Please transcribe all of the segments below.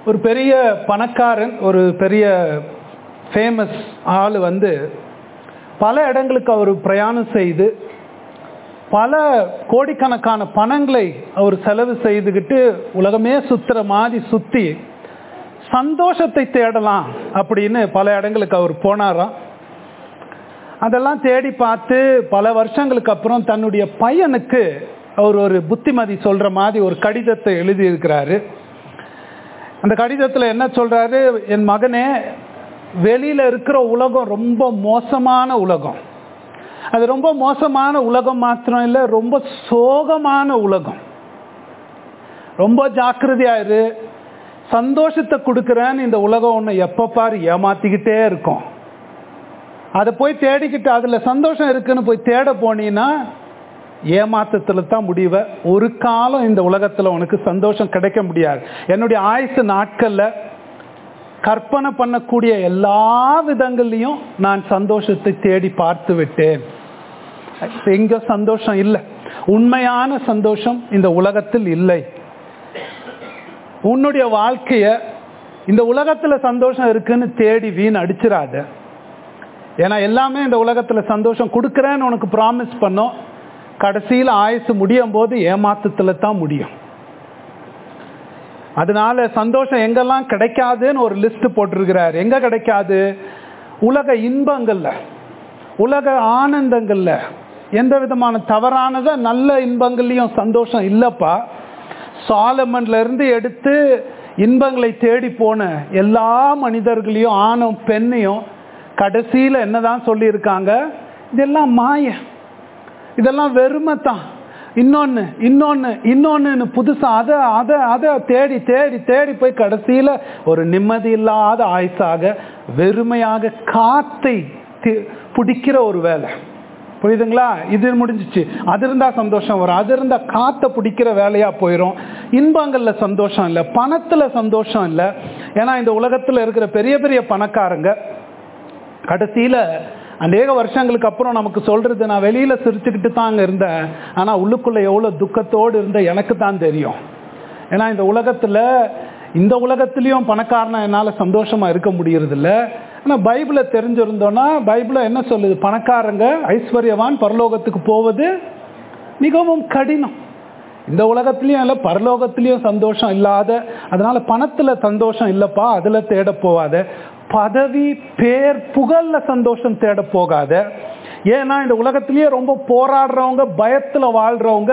ஒரு பெரிய பணக்காரன், ஒரு பெரிய ஃபேமஸ் ஆள் வந்து பல இடங்களுக்கு அவர் பிரயாணம் செய்து பல கோடிக்கணக்கான பணங்களை அவர் செலவு செய்துக்கிட்டு உலகமே சுற்றுற மாதிரி சுற்றி சந்தோஷத்தை தேடலாம் அப்படின்னு பல இடங்களுக்கு அவர் போனாராம். அதெல்லாம் தேடி பார்த்து பல வருஷங்களுக்கு அப்புறம் தன்னுடைய பையனுக்கு அவர் ஒரு புத்திமதி சொல்கிற மாதிரி ஒரு கடிதத்தை எழுதியிருக்கிறாரு. அந்த கடிதத்தில் என்ன சொல்கிறாரு, என் மகனே, வெளியில் இருக்கிற உலகம் ரொம்ப மோசமான உலகம். அது ரொம்ப மோசமான உலகம் மாத்திரம் இல்லை, ரொம்ப சோகமான உலகம். ரொம்ப ஜாக்கிரதையாயிரு. சந்தோஷத்தை கொடுக்குறேன்னு இந்த உலகம் ஒன்று எப்போ பாரு ஏமாத்திக்கிட்டே இருக்கும். அதை போய் தேடிக்கிட்டு அதில் சந்தோஷம் இருக்குன்னு போய் தேட போனீங்கன்னா ஏமாற்றத்தில் தான் முடிவை. ஒரு காலம் இந்த உலகத்தில் உனக்கு சந்தோஷம் கிடைக்க முடியாது. என்னுடைய ஆயுசு நாட்களில் கற்பனை பண்ணக்கூடிய எல்லா விதங்கள்லையும் நான் சந்தோஷத்தை தேடி பார்த்து விட்டேன். எங்க சந்தோஷம் இல்லை, உண்மையான சந்தோஷம் இந்த உலகத்தில் இல்லை. உன்னுடைய வாழ்க்கைய இந்த உலகத்துல சந்தோஷம் இருக்குன்னு தேடி வீண் அடிச்சிடாத. ஏன்னா எல்லாமே இந்த உலகத்துல சந்தோஷம் கொடுக்குறேன்னு உனக்கு ப்ராமிஸ் பண்ணோம், கடைசியில் ஆயுசு முடியும் போது ஏமாத்தத்துல தான் முடியும். அதனால சந்தோஷம் எங்கெல்லாம் கிடைக்காதுன்னு ஒரு லிஸ்ட் போட்டிருக்கிறார். எங்க கிடைக்காது? உலக இன்பங்கள்ல, உலக ஆனந்தங்கள்ல, எந்த விதமான தவறானத நல்ல இன்பங்கள்லையும் சந்தோஷம் இல்லப்பா. சாலமன்ல இருந்து எடுத்து இன்பங்களை தேடி போன எல்லா மனிதர்களையும், ஆணும் பெண்ணையும், கடைசியில என்னதான் சொல்லி இருக்காங்க, இதெல்லாம் மாய, இதெல்லாம் வெறுமை தான். இன்னொன்னு இன்னொன்னு இன்னொன்னு புதுசா அதை அதை அதை தேடி தேடி தேடி போய் கடைசியில ஒரு நிம்மதி இல்லாத ஆயுசாக வெறுமையாக காத்தை பிடிக்கிற ஒரு வேலை. புரியுதுங்களா? இது முடிஞ்சிச்சு, அது இருந்தா சந்தோஷம் வரும், அது இருந்தா காத்த பிடிக்கிற வேலையா போயிடும். இன்பங்கள்ல சந்தோஷம் இல்லை, பணத்துல சந்தோஷம் இல்லை. ஏன்னா இந்த உலகத்துல இருக்கிற பெரிய பெரிய பணக்காரங்க கடைசியில அநேக வருஷங்களுக்கு அப்புறம் நமக்கு சொல்றது, நான் வெளியில சிரிச்சுக்கிட்டு தாங்க இருந்தேன், ஆனா உள்ளுக்குள்ள எவ்வளவு துக்கத்தோடு இருந்த எனக்கு தான் தெரியும். ஏன்னா இந்த உலகத்திலையும் பணக்காரனா என்னால சந்தோஷமா இருக்க முடியறது இல்லை. ஆனா பைபிளை தெரிஞ்சிருந்தோம்னா பைபிள என்ன சொல்லுது, பணக்காரங்க ஐஸ்வர்யவான் பரலோகத்துக்கு போவது மிகவும் கடினம். இந்த உலகத்திலயும் இல்லை, பரலோகத்திலயும் சந்தோஷம் இல்லாத, அதனால பணத்துல சந்தோஷம் இல்லப்பா, அதுல தேட போகாத. பதவி பேர் புகழ்ல சந்தோஷம் தேட போகாத. ஏன்னா இந்த உலகத்திலேயே ரொம்ப போராடுறவங்க, பயத்துல வாழ்றவங்க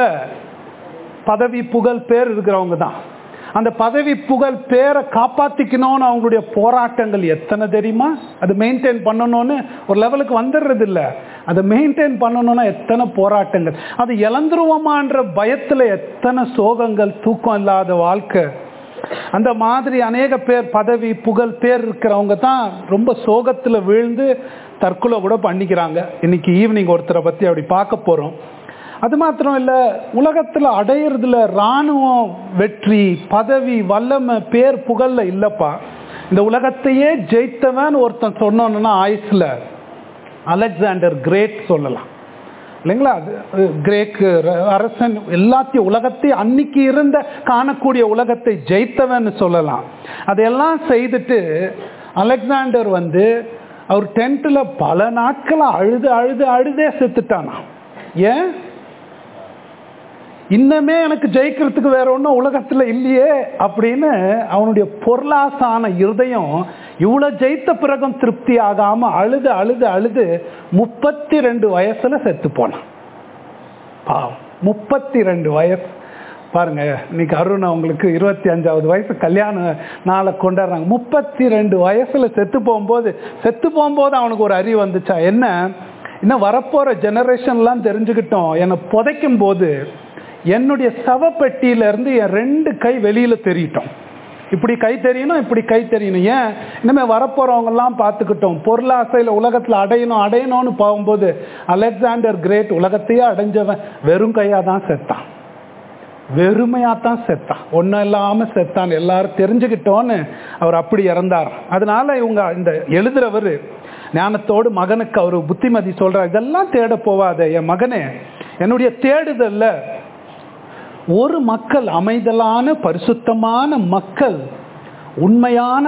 பதவி புகழ் பேர் இருக்கிறவங்க தான். அந்த பதவி புகழ் பேரை காப்பாத்திக்கணும்னு அவங்களுடைய போராட்டங்கள் எத்தனை தெரியுமா? அது மெயின்டைன் பண்ணணும்னு ஒரு லெவலுக்கு வந்துடுறது இல்லை, அதை மெயின்டைன் பண்ணணும்னா எத்தனை போராட்டங்கள். அது இழந்துருவோமான்ற பயத்துல எத்தனை சோகங்கள், தூக்கம் இல்லாத வாழ்க்கை. அந்த மாதிரி அநேக பேர் பதவி புகழ் பேர் இருக்கிறவங்க தான் ரொம்ப சோகத்துல வீழ்ந்து தற்கொலை கூட பண்ணிக்கிறாங்க. இன்னைக்கு ஈவினிங் ஒருத்தரை பத்தி அப்படி பார்க்க போறோம். அது மாத்திரம் இல்லை, உலகத்துல அடையிறதுல இராணுவம் வெற்றி, பதவி, வல்லமை, பேர் புகழ்ல இல்லப்பா. இந்த உலகத்தையே ஜெயித்தவன் ஒருத்தன் சொன்னோன்னா ஆயுஸ்ல அலெக்சாண்டர் கிரேட் சொல்லலாம் இல்லைங்களா? கிரேக்கு அரசன் எல்லாத்தையும் உலகத்தையும் அன்னைக்கு இருந்த காணக்கூடிய உலகத்தை ஜெயித்தவன் சொல்லலாம். அதையெல்லாம் செய்துட்டு அலெக்சாண்டர் வந்து அவர் டென்ட்ல பல நாட்கள் அழுது அழுது அழுதே செத்துட்டானா. ஏன்? இன்னமே எனக்கு ஜெயிக்கிறதுக்கு வேற ஒன்றும் உலகத்துல இல்லையே அப்படின்னு அவனுடைய பொருளாசான இருதயம் இவ்வளவு ஜெயித்த பிறகும் திருப்தி ஆகாம அழுது அழுது அழுது 32 வயசுல செத்து போனான். 32 வயசு பாருங்க. இன்னைக்கு அருண் அவங்களுக்கு 25வது வயசு கல்யாண நாளை கொண்டாடுறாங்க. 32 வயசுல செத்து போகும்போது அவனுக்கு ஒரு அறிவு வந்துச்சா, என்ன இன்னும் வரப்போற ஜெனரேஷன்லாம் தெரிஞ்சுக்கிட்டோம், என்னை புதைக்கும் போது என்னுடைய சவப்பெட்டியில இருந்து என் 2 கை வெளியில தெரியட்டும். இப்படி கை தெரியணும், இப்படி கை தெரியணும். ஏன்? இனிமே வரப்போறவங்க எல்லாம் பார்த்துக்கிட்டோம். பொருளாசையில உலகத்துல அடையணும்னு போகும்போது அலெக்சாண்டர் கிரேட் உலகத்தையே அடைஞ்சவன் வெறும் கையா தான் செத்தான், வெறுமையாத்தான் செத்தான், ஒன்னும் இல்லாம செத்தான். எல்லாரும் தெரிஞ்சுக்கிட்டோன்னு அவர் அப்படி இறந்தார். அதனால இவங்க இந்த எழுதுறவர் ஞானத்தோடு மகனுக்கு அவர் புத்திமதி சொல்றார், இதெல்லாம் தேட போவாத என் மகனே. என்னுடைய தேடுதல்ல ஒரு மக்கள், அமைதலான பரிசுத்தமான மக்கள் உண்மையான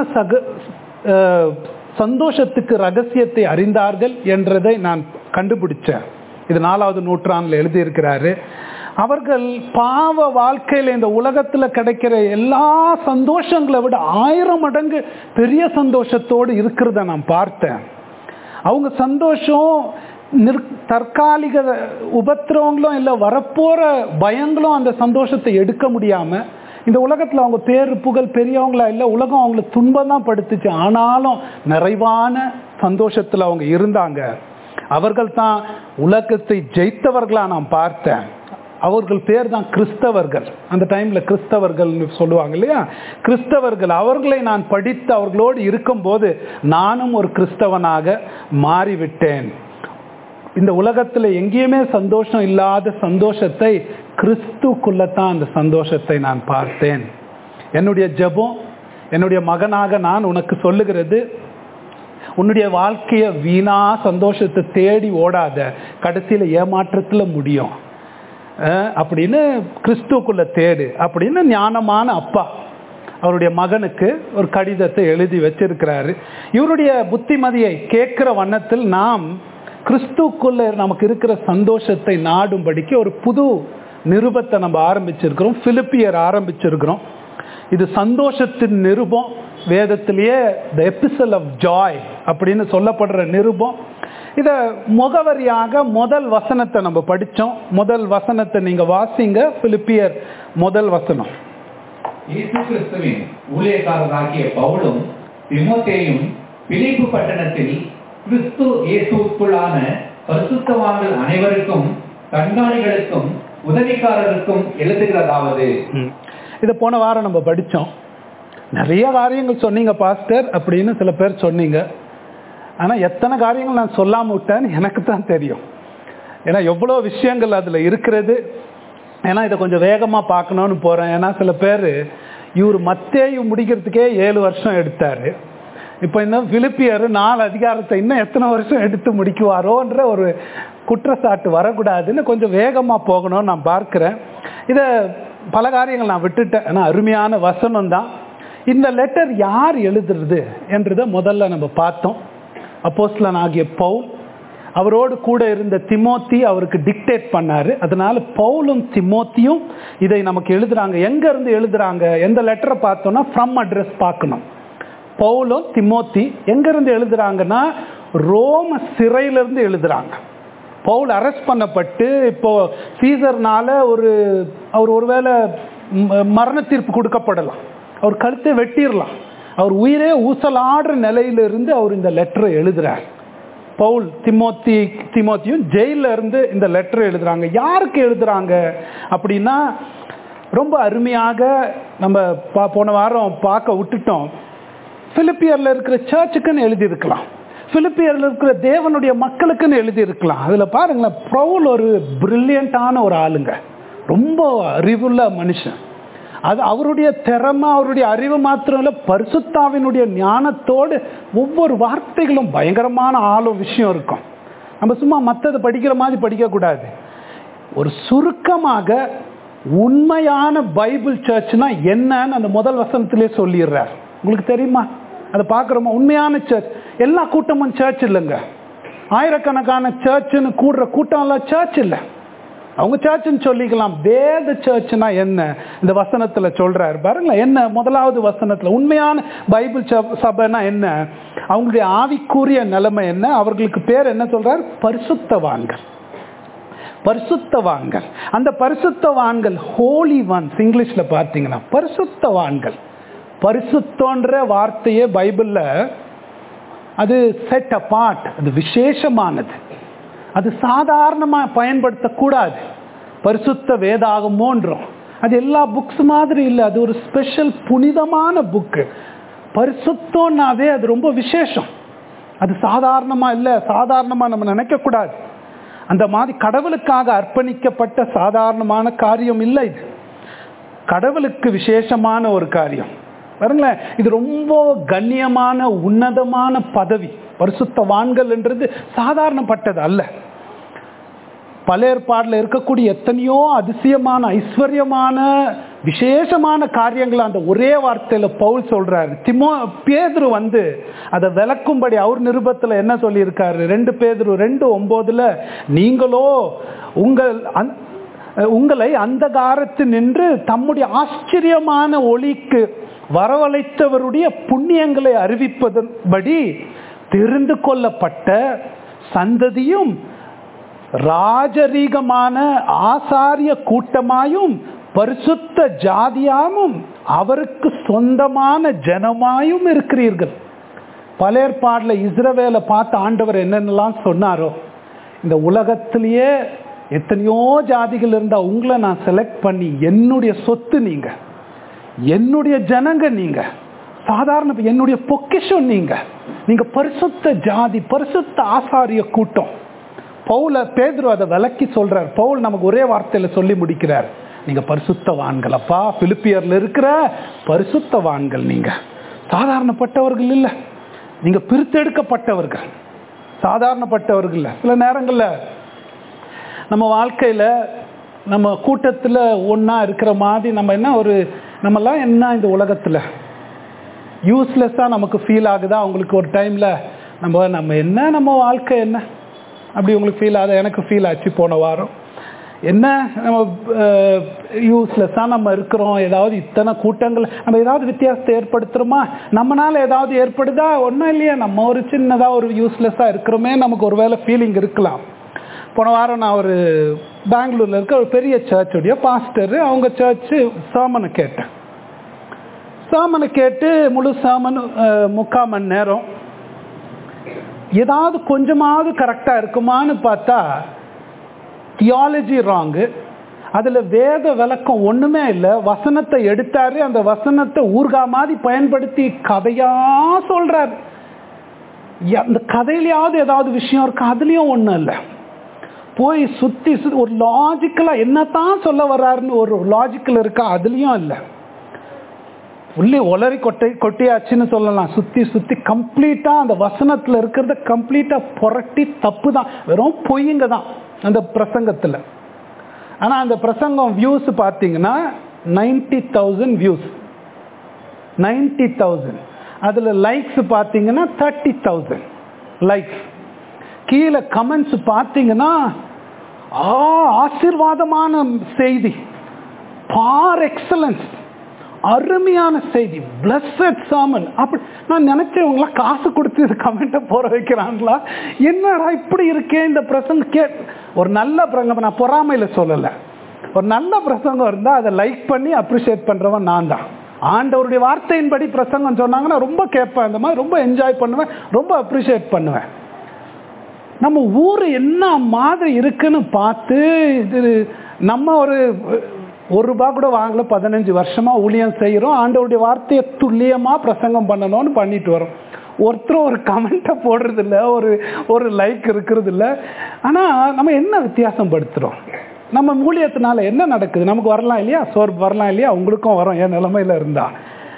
சந்தோஷத்துக்கு ரகசியத்தை அறிந்தார்கள் என்றதை நான் கண்டுபிடிச்சேன். இது 4வது நூற்றாண்டில் எழுதியிருக்கிறாரு. அவர்கள் பாவ வாழ்க்கையில் இந்த உலகத்தில் கிடைக்கிற எல்லா சந்தோஷங்களை விட 1000 மடங்கு பெரிய சந்தோஷத்தோடு இருக்கிறத நான் பார்த்தேன். அவங்க சந்தோஷம் தற்காலிக உபத்திரவங்களும் இல்லை, வரப்போற பயங்களும் அந்த சந்தோஷத்தை எடுக்க முடியாம இந்த உலகத்தில் அவங்க பேரு புகழ் பெரியவங்களா இல்லை, உலகம் அவங்களை துன்பம் தான் படுத்துச்சு. ஆனாலும் நிறைவான சந்தோஷத்தில் அவங்க இருந்தாங்க. அவர்கள் தான் உலகத்தை ஜெயித்தவர்களா நான் பார்த்தேன். அவர்கள் பேர் தான் கிறிஸ்தவர்கள். அந்த டைம்ல கிறிஸ்தவர்கள் சொல்லுவாங்க இல்லையா, கிறிஸ்தவர்கள். அவர்களை நான் படித்து அவர்களோடு இருக்கும்போது நானும் ஒரு கிறிஸ்தவனாக மாறிவிட்டேன். இந்த உலகத்துல எங்கேயுமே சந்தோஷம் இல்லாத சந்தோஷத்தை கிறிஸ்துக்குள்ளதான் அந்த சந்தோஷத்தை நான் பார்த்தேன். என்னுடைய ஜெபம், என்னுடைய மகனாக நான் உனக்கு சொல்லுகிறது, உன்னுடைய வாழ்க்கைய வீணா சந்தோஷத்தை தேடி ஓடாத, கடைசியில ஏமாற்றத்துல முடியும் அப்படின்னு கிறிஸ்துக்குள்ள தேடு அப்படின்னு ஞானமான அப்பா அவருடைய மகனுக்கு ஒரு கடிதத்தை எழுதி வச்சிருக்கிறாரு. இவருடைய புத்திமதியை கேட்கிற வண்ணத்தில் நாம் கிறிஸ்துக்குள்ள நமக்கு இருக்கிற சந்தோஷத்தை நாடும்படிக்கு ஒரு புது நிருபத்தை நம்ம ஆரம்பிச்சிருக்கிறோம். பிலிப்பியர் ஆரம்பிச்சிருக்கிறோம். இது சந்தோஷத்தின் நிருபம். வேதத்திலேயே த எபிசல் ஆஃப் ஜாய் அப்படின்னு சொல்லப்படுற நிருபம். இத முகவரியாக முதல் வசனத்தை நம்ம படிச்சோம். முதல் வசனத்தை நீங்க வாசிங்க. பிலிப்பியர் முதல் வசனம். இயேசு கிறிஸ்துவின் ஊழியக்காரராகிய பவுலும் தீமோத்தேயும் பிலிப்பு பட்டணத்தில் கிறிஸ்து இயேசுவுக்குள்ளான பரிசுத்தவான்கள் அனைவருக்கும் கண்காணிகளுக்கும் உதவிக்காரருக்கும் எழுதுகிறதாவது. இத போன வாரம் நம்ம படிச்சோம். நிறைய காரியங்கள் சொன்னீங்க பாஸ்டர் அப்படின்னு சில பேர் சொன்னீங்க. ஆனா எத்தனை காரியங்கள் நான் சொல்லாம விட்டேன்னு எனக்கு தான் தெரியும். ஏன்னா எவ்வளோ விஷயங்கள் அதுல இருக்கிறது. ஏன்னா இதை கொஞ்சம் வேகமா பார்க்கணும்னு போறேன். ஏன்னா சில பேர் இவர் மத்தேயு முடிக்கிறதுக்கே 7 வருஷம் எடுத்தாரு. இப்போ இன்னும் பிலிப்பியர் 4 அதிகாரத்தை இன்னும் எத்தனை வருஷம் எடுத்து முடிக்குவாரோன்ற ஒரு குற்றச்சாட்டு வரக்கூடாதுன்னு கொஞ்சம் வேகமா போகணும்னு நான் பார்க்கிறேன். இதை பல காரியங்கள் நான் விட்டுட்டேன். ஏன்னா அருமையான வசனம் தான். இந்த லெட்டர் யார் எழுதுறது என்றதை முதல்ல நம்ம பார்த்தோம். அப்போஸ்தலன் ஆகிய பவுல், அவரோடு கூட இருந்த திமோத்தி அவருக்கு டிக்டேட் பண்ணாரு. அதனால பவுலும் திமோத்தியும் இதை நமக்கு எழுதுறாங்க. எங்க இருந்து எழுதுறாங்க? எந்த லெட்டரை பார்த்தோம்னா ஃப்ரம் அட்ரஸ் பார்க்கணும். பவுலும் திமோத்தி எங்க இருந்து எழுதுறாங்கன்னா ரோம சிறையிலிருந்து எழுதுறாங்க. பவுல் அரெஸ்ட் பண்ணப்பட்டு இப்போ சீசர்னால அவர் ஒருவேளை மரண தீர்ப்பு கொடுக்கப்படலாம், அவர் கழுத்தை வெட்டிடலாம், அவர் உயிரே ஊசலாடுற நிலையிலிருந்து அவர் இந்த லெட்டரை எழுதுறார். பவுல் திமோத்தியும் ஜெயில இருந்து இந்த லெட்டர் எழுதுறாங்க. யாருக்கு எழுதுறாங்க அப்படின்னா, ரொம்ப அருமையாக நம்ம போன வாரம் பார்க்க விட்டுட்டோம். பிலிப்பியர்ல இருக்கிற சர்ச்சுக்குன்னு எழுதி இருக்கலாம், பிலிப்பியர்ல இருக்கிற தேவனுடைய மக்களுக்குன்னு எழுதி இருக்கலாம். அதுல பாருங்களேன், பவுல் ஒரு பிரில்லியண்டான ஒரு ஆளுங்க, ரொம்ப அறிவுள்ள மனுஷன். அது அவருடைய திறமை, அவருடைய அறிவு மாத்திரம் இல்லை, பரிசுத்தாவினுடைய ஞானத்தோடு ஒவ்வொரு வார்த்தைகளும் பயங்கரமான விஷயம் இருக்கும். நம்ம சும்மா மற்றதை படிக்கிற மாதிரி படிக்கக்கூடாது. ஒரு சுருக்கமாக உண்மையான பைபிள் சர்ச்னா என்னன்னு அந்த முதல் வசனத்திலே சொல்லிடுறார். உங்களுக்கு தெரியுமா? அதை பார்க்குறோமா? உண்மையான சர்ச். எல்லா கூட்டமும் சர்ச் இல்லைங்க. ஆயிரக்கணக்கான சர்ச்சுன்னு கூடுற கூட்டம் எல்லாம் சர்ச் இல்லை. அவங்க சர்ச்சுன்னு சொல்லிக்கலாம். வேத சர்ச்னா என்ன இந்த வசனத்துல சொல்றாரு பாருங்களேன். என்ன முதலாவது வசனத்துல உண்மையான பைபிள் சபைனா என்ன, அவங்களுடைய ஆவிக்குரிய நிலைமை என்ன, அவர்களுக்கு பேர் என்ன சொல்றாரு? பரிசுத்தவான்கள். பரிசுத்தவான்கள். அந்த பரிசுத்தவான்கள் ஹோலி ஒன்ஸ் இங்கிலீஷ்ல பார்த்தீங்கன்னா பரிசுத்தவான்கள். பரிசுத்தன்ற வார்த்தையே பைபிள்ல அது செட் அபார்ட், அது விசேஷமானது, அது சாதாரணமா பயன்படுத்தக்கூடாது. பரிசுத்த வேதாகமோன்றோம், அது எல்லா புக்ஸ் மாதிரி இல்லை, அது ஒரு ஸ்பெஷல் புனிதமான புக்கு. பரிசுத்தம்னாவே அது ரொம்ப விசேஷம், அது சாதாரணமா இல்லை, சாதாரணமா நம்ம நினைக்க கூடாது. அந்த மாதிரி கடவுளுக்காக அர்ப்பணிக்கப்பட்ட சாதாரணமான காரியம் இல்லை, இது கடவுளுக்கு விசேஷமான ஒரு காரியம். பாருங்களேன், இது ரொம்ப கண்ணியமான உன்னதமான பதவி. பரிசுத்தவான்கள் என்றது சாதாரணப்பட்டது அல்ல. பழைய ஏற்பாட்டில் இருக்கக்கூடிய எத்தனையோ அதிசயமான ஐஸ்வர்யமான விசேஷமான காரியங்கள் அந்த ஒரே வார்த்தையில பவுல் சொல்றாரு. பேதுரு அதை விளக்கும்படி அவர் நிருபத்தில் என்ன சொல்லியிருக்காரு? 2 பேதுரு 2:9 நீங்களோ உங்களை அந்தகாரத்தில் நின்று தம்முடைய ஆச்சரியமான ஒளிக்கு வரவழைத்தவருடைய புண்ணியங்களை அறிவிப்பதன்படி தெரிந்து கொள்ளப்பட்ட சந்ததியும் ராஜரீகமான ஆசாரிய கூட்டமாயும் பரிசுத்த ஜாதியாயும் அவருக்கு சொந்தமான ஜனமாயும் இருக்கிறீர்கள். பழைய ஏற்பாட்டில் இஸ்ரவேலை பார்த்து ஆண்டவர் என்னென்னலாம் சொன்னாரோ, இந்த உலகத்திலேயே எத்தனையோ ஜாதிகள் இருந்தா உங்களை நான் செலக்ட் பண்ணி என்னுடைய சொத்து, நீங்க என்னுடைய ஜனங்க, நீங்க சாதாரண என்னுடைய பொக்கிஷம், நீங்க பரிசுத்த ஜாதி, பரிசுத்த ஆசாரிய கூட்டம். பேதுரு அதை விளக்கி சொல்றார். பவுல் நமக்கு ஒரே வார்த்தையில சொல்லி முடிக்கிறார், நீங்க பரிசுத்தவான்கள் அப்பா. பிலிப்பியர்ல இருக்கிற பரிசுத்தவான்கள், நீங்க சாதாரணப்பட்டவர்கள் இல்ல, நீங்க பிரித்தெடுக்கப்பட்டவர்கள், சாதாரணப்பட்டவர்கள் இல்ல. சில நேரங்கள்ல நம்ம வாழ்க்கையில நம்ம கூட்டத்துல ஒன்னா இருக்கிற மாதிரி நம்மெல்லாம் என்ன இந்த உலகத்துல யூஸ்லெஸ்ஸா நமக்கு ஃபீல் ஆகுதா? உங்களுக்கு ஒரு டைம்ல நம்ம என்ன நம்ம வாழ்க்கை என்ன அப்படி உங்களுக்கு ஃபீல் ஆகுது? எனக்கு ஃபீல் ஆச்சு போன வாரம். என்ன நம்ம யூஸ்லெஸ்ஸாக நம்ம இருக்கிறோம். ஏதாவது இத்தனை கூட்டங்கள் நம்ம ஏதாவது வித்தியாசத்தை ஏற்படுத்துகிறோமா? நம்மளால ஏதாவது ஏற்படுதா? ஒன்றும் இல்லையா, நம்ம ஒரு சின்னதாக ஒரு யூஸ்லெஸ்ஸாக இருக்கிறோமே நமக்கு ஒரு வேளை ஃபீலிங் இருக்கலாம். போன வாரம் நான் ஒரு பெங்களூரில் இருக்க ஒரு பெரிய சர்ச்சுடைய பாஸ்டர், அவங்க சர்ச்சு சர்மனை கேட்டேன். சர்மனை கேட்டு முழு சர்மன் 3/4 மணி நேரம். ஏதாவது கொஞ்சமாவது கரெக்டாக இருக்குமான்னு பார்த்தா தியாலஜி ராங்கு, அதில் வேத விளக்கம் ஒன்றுமே இல்லை. வசனத்தை எடுத்தாரு, அந்த வசனத்தை ஊர்கா மாதிரி பயன்படுத்தி கதையாக சொல்கிறார். அந்த கதையிலையாவது ஏதாவது விஷயம் இருக்கு, அதுலேயும் ஒன்றும் இல்லை. போய் சுற்றி ஒரு லாஜிக்கலாக என்னத்தான் சொல்ல வர்றாருன்னு ஒரு லாஜிக்கல் இருக்கா, அதுலேயும் இல்லை. உள்ளே ஒளரி கொட்டியாச்சுன்னு சொல்லலாம். சுற்றி கம்ப்ளீட்டாக அந்த வசனத்தில் இருக்கிறத கம்ப்ளீட்டாக புரட்டி தப்பு தான், வெறும் பொய்யுங்க தான் அந்த பிரசங்கத்தில். ஆனால் அந்த பிரசங்கம் வியூஸ் பார்த்தீங்கன்னா 90,000 வியூஸ், 90,000. அதில் லைக்ஸ் பார்த்தீங்கன்னா 30,000 லைக்ஸ். கீழே கமெண்ட்ஸ் பார்த்தீங்கன்னா ஆசீர்வாதமான செய்தி, பார் எக்ஸலன்ஸ், அருமையான செய்தி, பிளஸட் சாமன். அப்படி நான் நினைச்சவங்களா காசு கொடுத்து இது கமெண்ட்டை போற வைக்கிறாங்களா, என்னடா இப்படி இருக்கே இந்த பிரசங்க. ஒரு நல்ல பிரசங்கம், நான் பொறாமையில சொல்லலை, ஒரு நல்ல பிரசங்கம் இருந்தால் அதை லைக் பண்ணி அப்ரிஷியேட் பண்றவன் நான் தான். ஆண்டவருடைய வார்த்தையின்படி பிரசங்கம் சொன்னாங்கன்னா ரொம்ப கேட்பேன், இந்த மாதிரி ரொம்ப என்ஜாய் பண்ணுவேன், ரொம்ப அப்ரிஷியேட் பண்ணுவேன். நம்ம ஊர் என்ன மாதிரி இருக்குன்னு பார்த்து, இது நம்ம ஒரு ரூபா கூட வாங்கல, 15 வருஷமா ஊழியம் செய்கிறோம், ஆண்டவருடைய வார்த்தையை துல்லியமாக பிரசங்கம் பண்ணணும்னு பண்ணிட்டு வரோம். ஒருத்தரும் ஒரு கமெண்ட்டை போடுறது இல்லை, ஒரு லைக் இருக்கிறது இல்லை. ஆனால் நம்ம என்ன வித்தியாசம் படுத்துகிறோம்? நம்ம ஊழியத்தினால என்ன நடக்குது? நமக்கு வரலாம் இல்லையா, சோர்வு வரலாம் இல்லையா, உங்களுக்கும் வரும் என் நிலைமையில் இருந்தா.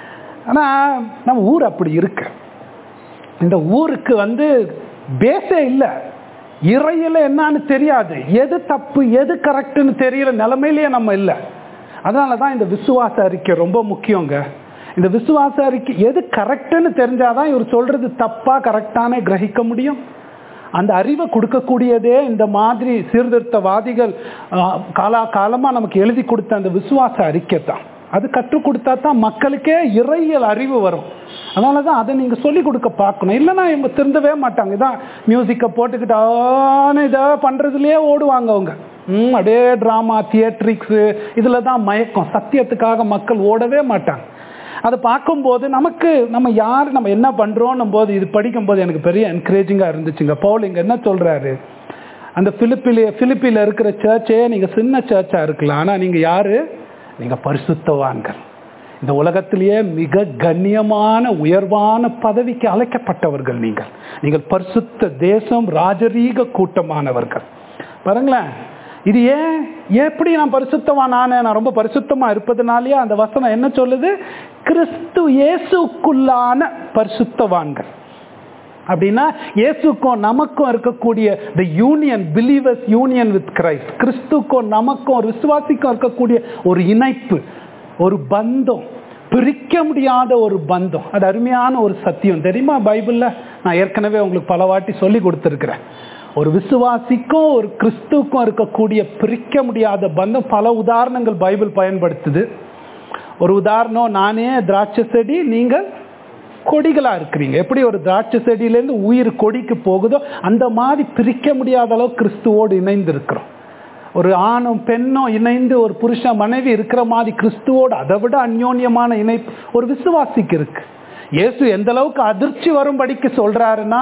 ஆனால் நம்ம ஊர் அப்படி இருக்கு. இந்த ஊருக்கு பேஸே இல்லை, இறையில என்னன்னு தெரியாது, எது தப்பு எது கரெக்டுன்னு தெரியல நிலைமையிலேயே நம்ம இல்லை. அதனால தான் இந்த விசுவாச அறிக்கை ரொம்ப முக்கியங்க. இந்த விசுவாச அறிக்கை எது கரெக்டுன்னு தெரிஞ்சாதான் இவர் சொல்றது தப்பா கரெக்டானே கிரகிக்க முடியும். அந்த அறிவை கொடுக்கக்கூடியதே இந்த மாதிரி சீர்திருத்தவாதிகள் காலமா நமக்கு எழுதி கொடுத்த அந்த விசுவாச அறிக்கை தான். அது கற்றுக் கொடுத்தா தான் மக்களுக்கே இறையியல் அறிவு வரும். அதனால தான் அதை நீங்கள் சொல்லிக் கொடுக்க பார்க்கணும். இல்லைன்னா இவங்க திருந்தவே மாட்டாங்க. இதான் மியூசிக்கை போட்டுக்கிட்டான இதை பண்ணுறதுலேயே ஓடுவாங்க அவங்க. அப்படியே ட்ராமா, தியேட்ரிக்ஸு, இதில் தான் மயக்கம். சத்தியத்துக்காக மக்கள் ஓடவே மாட்டாங்க. அதை பார்க்கும்போது நம்ம யார் நம்ம என்ன பண்ணுறோன்னும் போது இது படிக்கும்போது எனக்கு பெரிய என்கரேஜிங்காக இருந்துச்சுங்க. பவுல் இங்கே என்ன சொல்கிறாரு, அந்த பிலிப்பியில் இருக்கிற சர்ச்சே நீங்கள் சின்ன சர்ச்சாக இருக்கலாம், ஆனால் நீங்கள் யார்? நீங்கள் பரிசுத்தவான்கள். இந்த உலகத்திலேயே மிக கண்ணியமான உயர்வான பதவிக்கு அழைக்கப்பட்டவர்கள் நீங்கள் பரிசுத்த தேசம், ராஜரீக கூட்டமானவர்கள். பாருங்களேன், இது எப்படி நான் பரிசுத்தவான் ஆனேன்? நான் ரொம்ப பரிசுத்தமா இருப்பதுனாலேயே அந்த வசனம் என்ன சொல்லுது? கிறிஸ்து இயேசுக்குள்ளான பரிசுத்தவான்கள். அப்படின்னா இயேசுக்கும் நமக்கும் இருக்கக்கூடிய the union, believers union with Christ, கிறிஸ்துக்கும் நமக்கும் ஒரு விசுவாசிக்கும் இருக்கக்கூடிய ஒரு இணைப்பு, ஒரு பந்தம், பிரிக்க முடியாத ஒரு பந்தம். அது அருமையான ஒரு சத்தியம் தெரியுமா? பைபிள்ல நான் ஏற்கனவே உங்களுக்கு பல வாட்டி சொல்லி கொடுத்துருக்கிறேன். ஒரு விசுவாசிக்கும் ஒரு கிறிஸ்துவுக்கும் இருக்கக்கூடிய பிரிக்க முடியாத பந்தம். பல உதாரணங்கள் பைபிள் பயன்படுத்துது. ஒரு உதாரணம், நானே திராட்சை செடி, நீங்கள் கொடிகளா இருக்கிறீங்க. எப்படி ஒரு திராட்சை செடியிலேருந்து உயிர் கொடிக்கு போகுதோ அந்த மாதிரி பிரிக்க முடியாத அளவு கிறிஸ்துவோடு இணைந்து இருக்கிறோம். ஒரு ஆணும் பெண்ணும் இணைந்து ஒரு புருஷன் மனைவி இருக்கிற மாதிரி கிறிஸ்துவோடு அதை விட அந்யோன்யமான இணைப்பு ஒரு விசுவாசிக்கு இருக்கு. இயேசு எந்த அளவுக்கு அதிர்ச்சி வரும்படிக்கு சொல்றாருன்னா,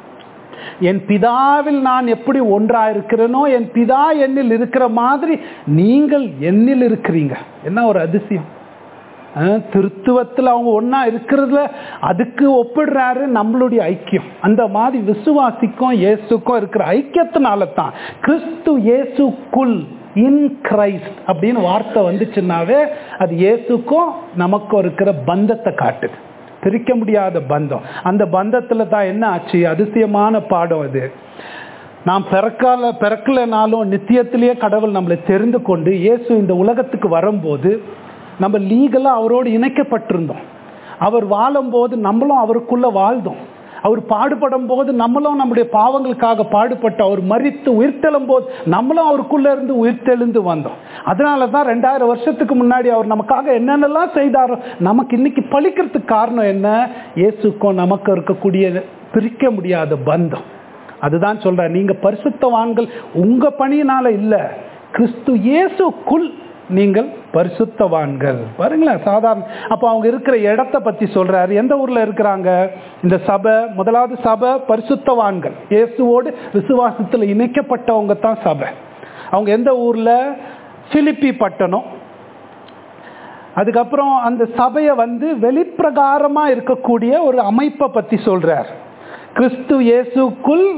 என் பிதாவில் நான் எப்படி ஒன்றா இருக்கிறேனோ என் பிதா என்னில் இருக்கிற மாதிரி நீங்கள் என்னில் இருக்கிறீங்க. என்ன ஒரு அதிசயம்! திருத்துவத்தில் அவங்க ஒன்னா இருக்கிறதுல அதுக்கு ஒப்பிடுறாரு நம்மளுடைய ஐக்கியம். அந்த மாதிரி விசுவாசிக்கும் இயேசுக்கும் இருக்கிற ஐக்கியத்தினால தான் கிறிஸ்து இயேசுக்குள், இன் கிரைஸ்ட் அப்படின்னு வார்த்தை வந்துச்சுன்னாவே அது இயேசுக்கும் நமக்கும் இருக்கிற பந்தத்தை காட்டுது, பிரிக்க முடியாத பந்தம். அந்த பந்தத்துல தான் என்ன ஆச்சு? அதிசயமான பாடம் அது. நாம் பிறக்கலனாலும் நித்தியத்திலேயே கடவுள் நம்மளை தெரிந்து கொண்டு இயேசு இந்த உலகத்துக்கு வரும்போது நம்ம லீகலா அவரோடு இணைக்கப்பட்டிருந்தோம். அவர் வாழும்போது நம்மளும் அவருக்குள்ள வாழ்ந்தோம். அவர் பாடுபடும் போது நம்மளும் நம்முடைய பாவங்களுக்காக பாடுபட்டு அவர் மரித்து உயிர்த்தெழும் போது நம்மளும் அவருக்குள்ள இருந்து உயிர்த்தெழுந்து வந்தோம். அதனாலதான் 2000 வருஷத்துக்கு முன்னாடி அவர் நமக்காக என்னென்னலாம் செய்தாரோ நமக்கு இன்னைக்கு பழிக்கிறதுக்கு காரணம் என்ன? இயேசுக்கும் நமக்கு இருக்கக்கூடிய பிரிக்க முடியாத பந்தம். அதுதான் சொல்ற, நீங்க பரிசுத்தவான்கள் உங்க பணியினால இல்ல, கிறிஸ்து இயேசுக்குள் நீங்கள் பரிசுத்தவான்கள். பாருங்களேன், சாதாரண. அப்ப அவங்க இருக்கிற இடத்த பத்தி சொல்றாரு. எந்த ஊர்ல இருக்கிறாங்க இந்த சபை? முதலாவது சபை பரிசுத்தவான்கள், இயேசுவோடு விசுவாசத்துல இணைக்கப்பட்டவங்க தான் சபை. அவங்க எந்த ஊர்ல? பிலிப்பி பட்டணம். அதுக்கப்புறம் அந்த சபையை வெளிப்பிரகாரமா இருக்கக்கூடிய ஒரு அமைப்பை பத்தி சொல்றார். கிறிஸ்து இயேசுக்குள்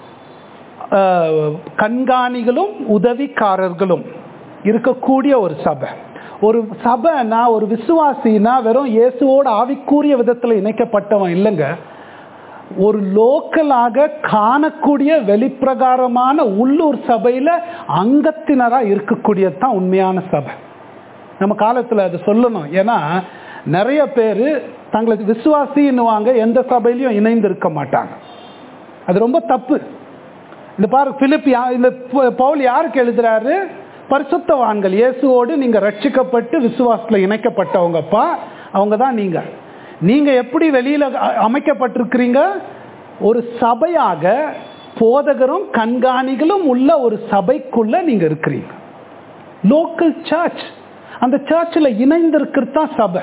கண்காணிகளும் உதவிக்காரர்களும் இருக்கக்கூடிய ஒரு சபை. ஒரு சபைனா, ஒரு விசுவாசினா வெறும் இயேசுவோடு ஆவிக்குரிய விதத்துல இணைக்கப்பட்டவன் இல்லைங்க. ஒரு லோக்கலாக காணக்கூடிய வெளிப்பிரகாரமான உள்ளூர் சபையில அங்கத்தினரா இருக்கக்கூடியதான் உண்மையான சபை. நம்ம காலத்துல அது சொல்லணும். ஏன்னா நிறைய பேரு தங்களுக்கு விசுவாசின்னுவாங்க, எந்த சபையிலையும் இணைந்து இருக்க மாட்டாங்க. அது ரொம்ப தப்பு. இந்த பாரு, பிலிப்பி இந்த பவுல் யாருக்கு எழுதுறாரு? பரிசுத்தவான்கள், இயேசுவோடு நீங்க ரட்சிக்கப்பட்டு விசுவாசத்துல இணைக்கப்பட்டவங்கப்பா, அவங்க தான் நீங்க. நீங்க எப்படி வெளியில அமைக்கப்பட்டிருக்கிறீங்க? ஒரு சபையாக போதகரும் கண்காணிகளும் உள்ள ஒரு சபைக்குள்ள நீங்க இருக்கிறீங்க. Local church. அந்த சர்ச்சில் இணைந்திருக்கிறது தான் சபை.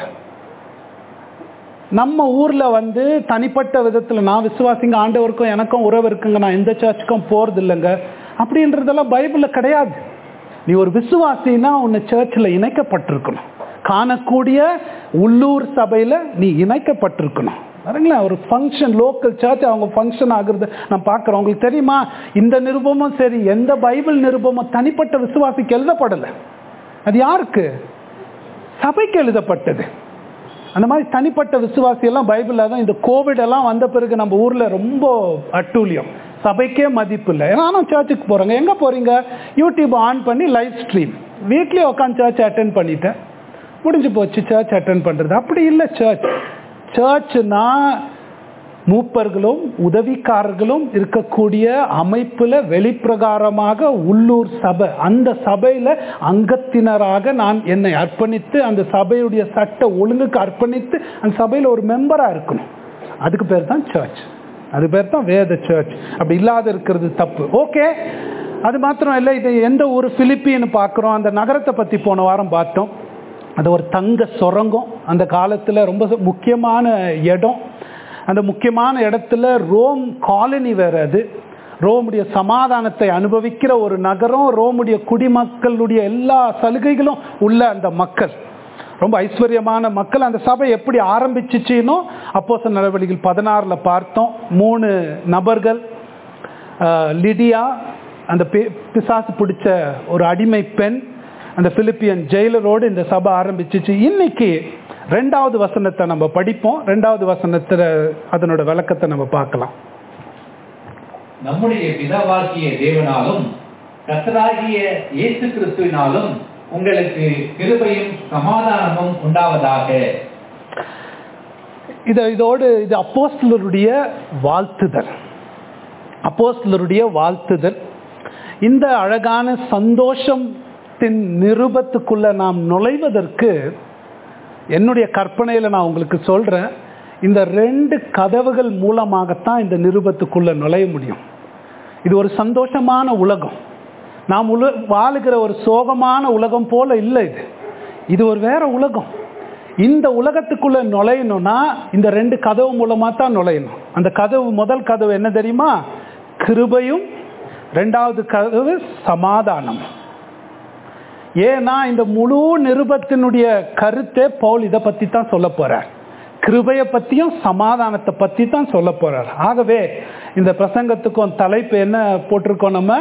நம்ம ஊர்ல தனிப்பட்ட விதத்துல நான் விசுவாசிங்க, ஆண்டவருக்கும் எனக்கும் உறவு இருக்குங்க, நான் எந்த சர்ச்சுக்கும் போறது இல்லைங்க அப்படின்றதெல்லாம் பைபிள்ல கிடையாது. நீ ஒரு விசுவாசினா உன்னை சர்ச்சில் இணைக்கப்பட்டிருக்கணும். காணக்கூடிய உள்ளூர் சபையில நீ இணைக்கப்பட்டிருக்கணும். பாருங்களேன், ஒரு ஃபங்க்ஷன், லோக்கல் சர்ச் அவங்க ஃபங்க்ஷன் ஆகுறது நான் பார்க்குறோம். உங்களுக்கு தெரியுமா, இந்த நிருபமும் சரி, எந்த பைபிள் நிருபமும் தனிப்பட்ட விசுவாசிக்கு எழுதப்படலை. அது யாருக்கு? சபைக்கு எழுதப்பட்டது. அந்த மாதிரி தனிப்பட்ட விசுவாசி எல்லாம் பைபிளில் தான். இந்த கோவிட் எல்லாம் வந்த பிறகு நம்ம ஊர்ல ரொம்ப அட்டூழியம், சபைக்கே மதிப்பு இல்லை. நானும் சர்ச்சுக்கு போறேங்க. எங்க போறீங்க? யூடியூப் ஆன் பண்ணி லைவ் ஸ்ட்ரீம், வீட்லயே உட்காந்து சர்ச் அட்டென்ட் பண்ணிட்டேன், முடிஞ்சு போச்சு சர்ச் அட்டென்ட் பண்றது. அப்படி இல்லை. சர்ச்னா மூப்பர்களும் உதவிக்காரர்களும் இருக்கக்கூடிய அமைப்புல வெளிப்பிரகாரமாக உள்ளூர் சபை. அந்த சபையில அங்கத்தினராக நான் என்னை அர்ப்பணித்து அந்த சபையுடைய சட்ட ஒழுங்குக்கு அர்ப்பணித்து அந்த சபையில ஒரு மெம்பரா இருக்கணும். அதுக்கு பேர் தான் சர்ச், அது பேர் தான் வேத சர்ச். அப்படி இல்லாத இருக்கிறது தப்பு. ஓகே, அது மாத்திரம் இல்லை. இது எந்த ஊர்? பிலிப்பின்னு பார்க்குறோம். அந்த நகரத்தை பற்றி போன வாரம் பார்த்தோம். அது ஒரு தங்க சுரங்கம். அந்த காலத்தில் ரொம்ப முக்கியமான இடம். அந்த முக்கியமான இடத்துல ரோம் காலனி வேற. அது ரோமுடைய சமாதானத்தை அனுபவிக்கிற ஒரு நகரம். ரோமுடைய குடிமக்களுடைய எல்லா சலுகைகளும் உள்ள அந்த மக்கள், ரொம்ப ஐஸ்வர்யமான மக்கள். அந்த சபை எப்படி ஆரம்பிச்சிச்சினோ அப்போஸ்தலர் நடவடிக்கைகள் 16 பார்த்தோம். 3 நபர்கள், லிடியா அந்த பிசாசு பிடிச்ச ஒரு அடிமை பெண், அந்த பிலிப்பியன் ஜெயிலரோடு இந்த சபை ஆரம்பிச்சிச்சு. இன்னைக்கு 2வது வசனத்தை நம்ம படிப்போம். 2வது வசனத்துல அதனோட விளக்கத்தை நம்ம பார்க்கலாம். நம்முடைய பிதாவாகிய தேவனாலும் கர்த்தராகிய இயேசு கிறிஸ்துவினாலும் உங்களுக்கு கிருபையும் சமாதானமும் உண்டாவதாக. இதோடு இது அப்போஸ்தலருடைய வாழ்த்துதல். அப்போஸ்தலருடைய வாழ்த்துதல். இந்த அழகான சந்தோஷத்தின் நிருபத்துக்குள்ள நாம் நுழைவதற்கு என்னுடைய கற்பனையில் நான் உங்களுக்கு சொல்றேன், இந்த 2 கதவுகள் மூலமாகத்தான் இந்த நிருபத்துக்குள்ள நுழைய முடியும். இது ஒரு சந்தோஷமான உலகம். நாம் வாழுகிற ஒரு சோகமான உலகம் போல இல்லை. இது ஒரு வேற உலகம். இந்த உலகத்துக்குள்ள நுழையணும்னா இந்த 2 கதவு மூலமா தான் நுழையணும். அந்த கதவு, முதல் கதவு என்ன தெரியுமா? கிருபையும். 2வது கதவு சமாதானம். ஏன்னா இந்த முழு நிருபத்தினுடைய கருத்தை பவுல் இதை பத்தி தான் சொல்ல போறார். கிருபையை பத்தியும் சமாதானத்தை பத்தி தான் சொல்ல போறார். ஆகவே இந்த பிரசங்கத்துக்கும் தலைப்பு என்ன போட்டிருக்கோம்? நம்ம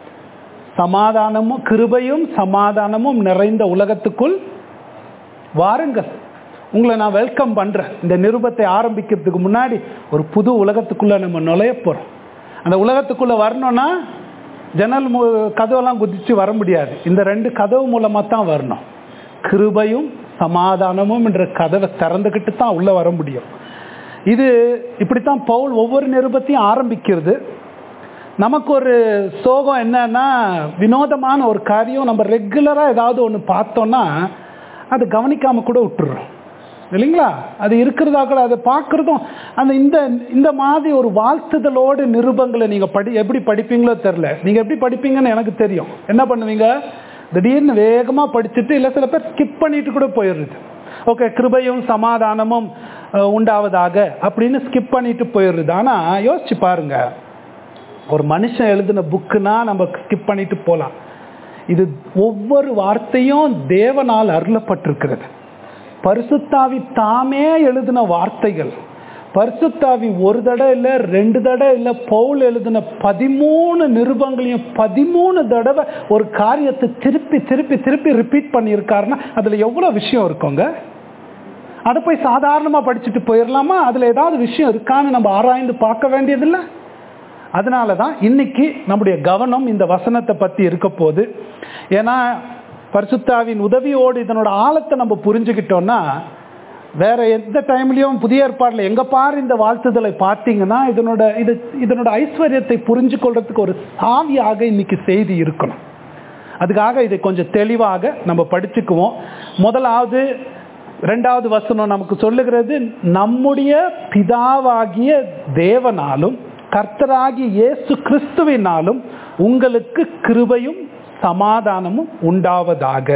சமாதானமும் கிருபையும் சமாதானமும் நிறைந்த உலகத்துக்குள் வாருங்கள். உங்களை நான் வெல்கம் பண்றேன். இந்த நிருபத்தை ஆரம்பிக்கிறதுக்கு முன்னாடி ஒரு புது உலகத்துக்குள்ள நம்ம நுழைய போறோம். அந்த உலகத்துக்குள்ள வரணும்னா ஜன்னல் கதவெல்லாம் குதிச்சு வர முடியாது. இந்த 2 கதவு மூலமா தான் வரணும். கிருபையும் சமாதானமும் என்ற கதவை திறந்துக்கிட்டு தான் உள்ள வர முடியும். இது இப்படித்தான் பவுல் ஒவ்வொரு நிருபத்தையும் ஆரம்பிக்கிறது. நமக்கு ஒரு சோகம் என்னன்னா, வினோதமான ஒரு காரியம், நம்ம ரெகுலரா ஏதாவது ஒன்று பார்த்தோம்னா அது கவனிக்காம கூட விட்டுறோம் இல்லைங்களா? அது இருக்கிறதா கூட அதை பார்க்கறதும் அந்த இந்த மாதிரி ஒரு வாழ்த்துதலோடு நிருபங்களை நீங்க எப்படி படிப்பீங்களோ தெரியல. நீங்க எப்படி படிப்பீங்கன்னு எனக்கு தெரியும். என்ன பண்ணுவீங்க? திடீர்னு வேகமா படிச்சுட்டு, இல்லை சில பேர் ஸ்கிப் பண்ணிட்டு கூட போயிடுறது. ஓகே, கிருபையும் சமாதானமும் உண்டாவதாக அப்படின்னு ஸ்கிப் பண்ணிட்டு போயிடுறது. ஆனா யோசிச்சு பாருங்க, ஒரு மனுஷன் எழுதின புக்குனா நம்ம ஸ்கிப் பண்ணிட்டு போலாம். இது ஒவ்வொரு வார்த்தையும் தேவனால் அருளப்பட்டிருக்கிறது. பரிசுத்தாவி தாமே எழுதின வார்த்தைகள். பரிசுத்தாவி ஒரு தடவை இல்லை, 2 தடவை இல்லை, பவுல் எழுதின 13 நிருபங்களையும் 13 தடவை ஒரு காரியத்தை திருப்பி திருப்பி திருப்பி ரிப்பீட் பண்ணியிருக்காருன்னா அதுல எவ்வளவு விஷயம் இருக்குங்க. அதை போய் சாதாரணமா படிச்சுட்டு போயிடலாமா? அதுல ஏதாவது விஷயம் இருக்கான்னு நம்ம ஆராய்ந்து பார்க்க வேண்டியதில்லை. அதனாலதான் இன்னைக்கு நம்முடைய கவனம் இந்த வசனத்தை பத்தி இருக்க போது. ஏன்னா பரிசுத்தாவின் உதவியோடு இதனோட ஆழத்தை நம்ம புரிஞ்சுக்கிட்டோம்னா வேற எந்த டைம்லயும் புதிய ஏற்பாடுல எங்க பாரு இந்த வாழ்த்துதலை பார்த்தீங்கன்னா இதனோட ஐஸ்வர்யத்தை புரிஞ்சு கொள்றதுக்கு ஒரு சாவியாக இன்னைக்கு செய்தி இருக்கணும். அதுக்காக இதை கொஞ்சம் தெளிவாக நம்ம படிச்சுக்குவோம். முதலாவது 2வது வசனம் நமக்கு சொல்லுகிறது, நம்முடைய பிதாவாகிய தேவனாலும் கர்த்தராகிய இயேசு கிறிஸ்துவினாலும் உங்களுக்கு கிருபையும் சமாதானமும் உண்டாவதாக.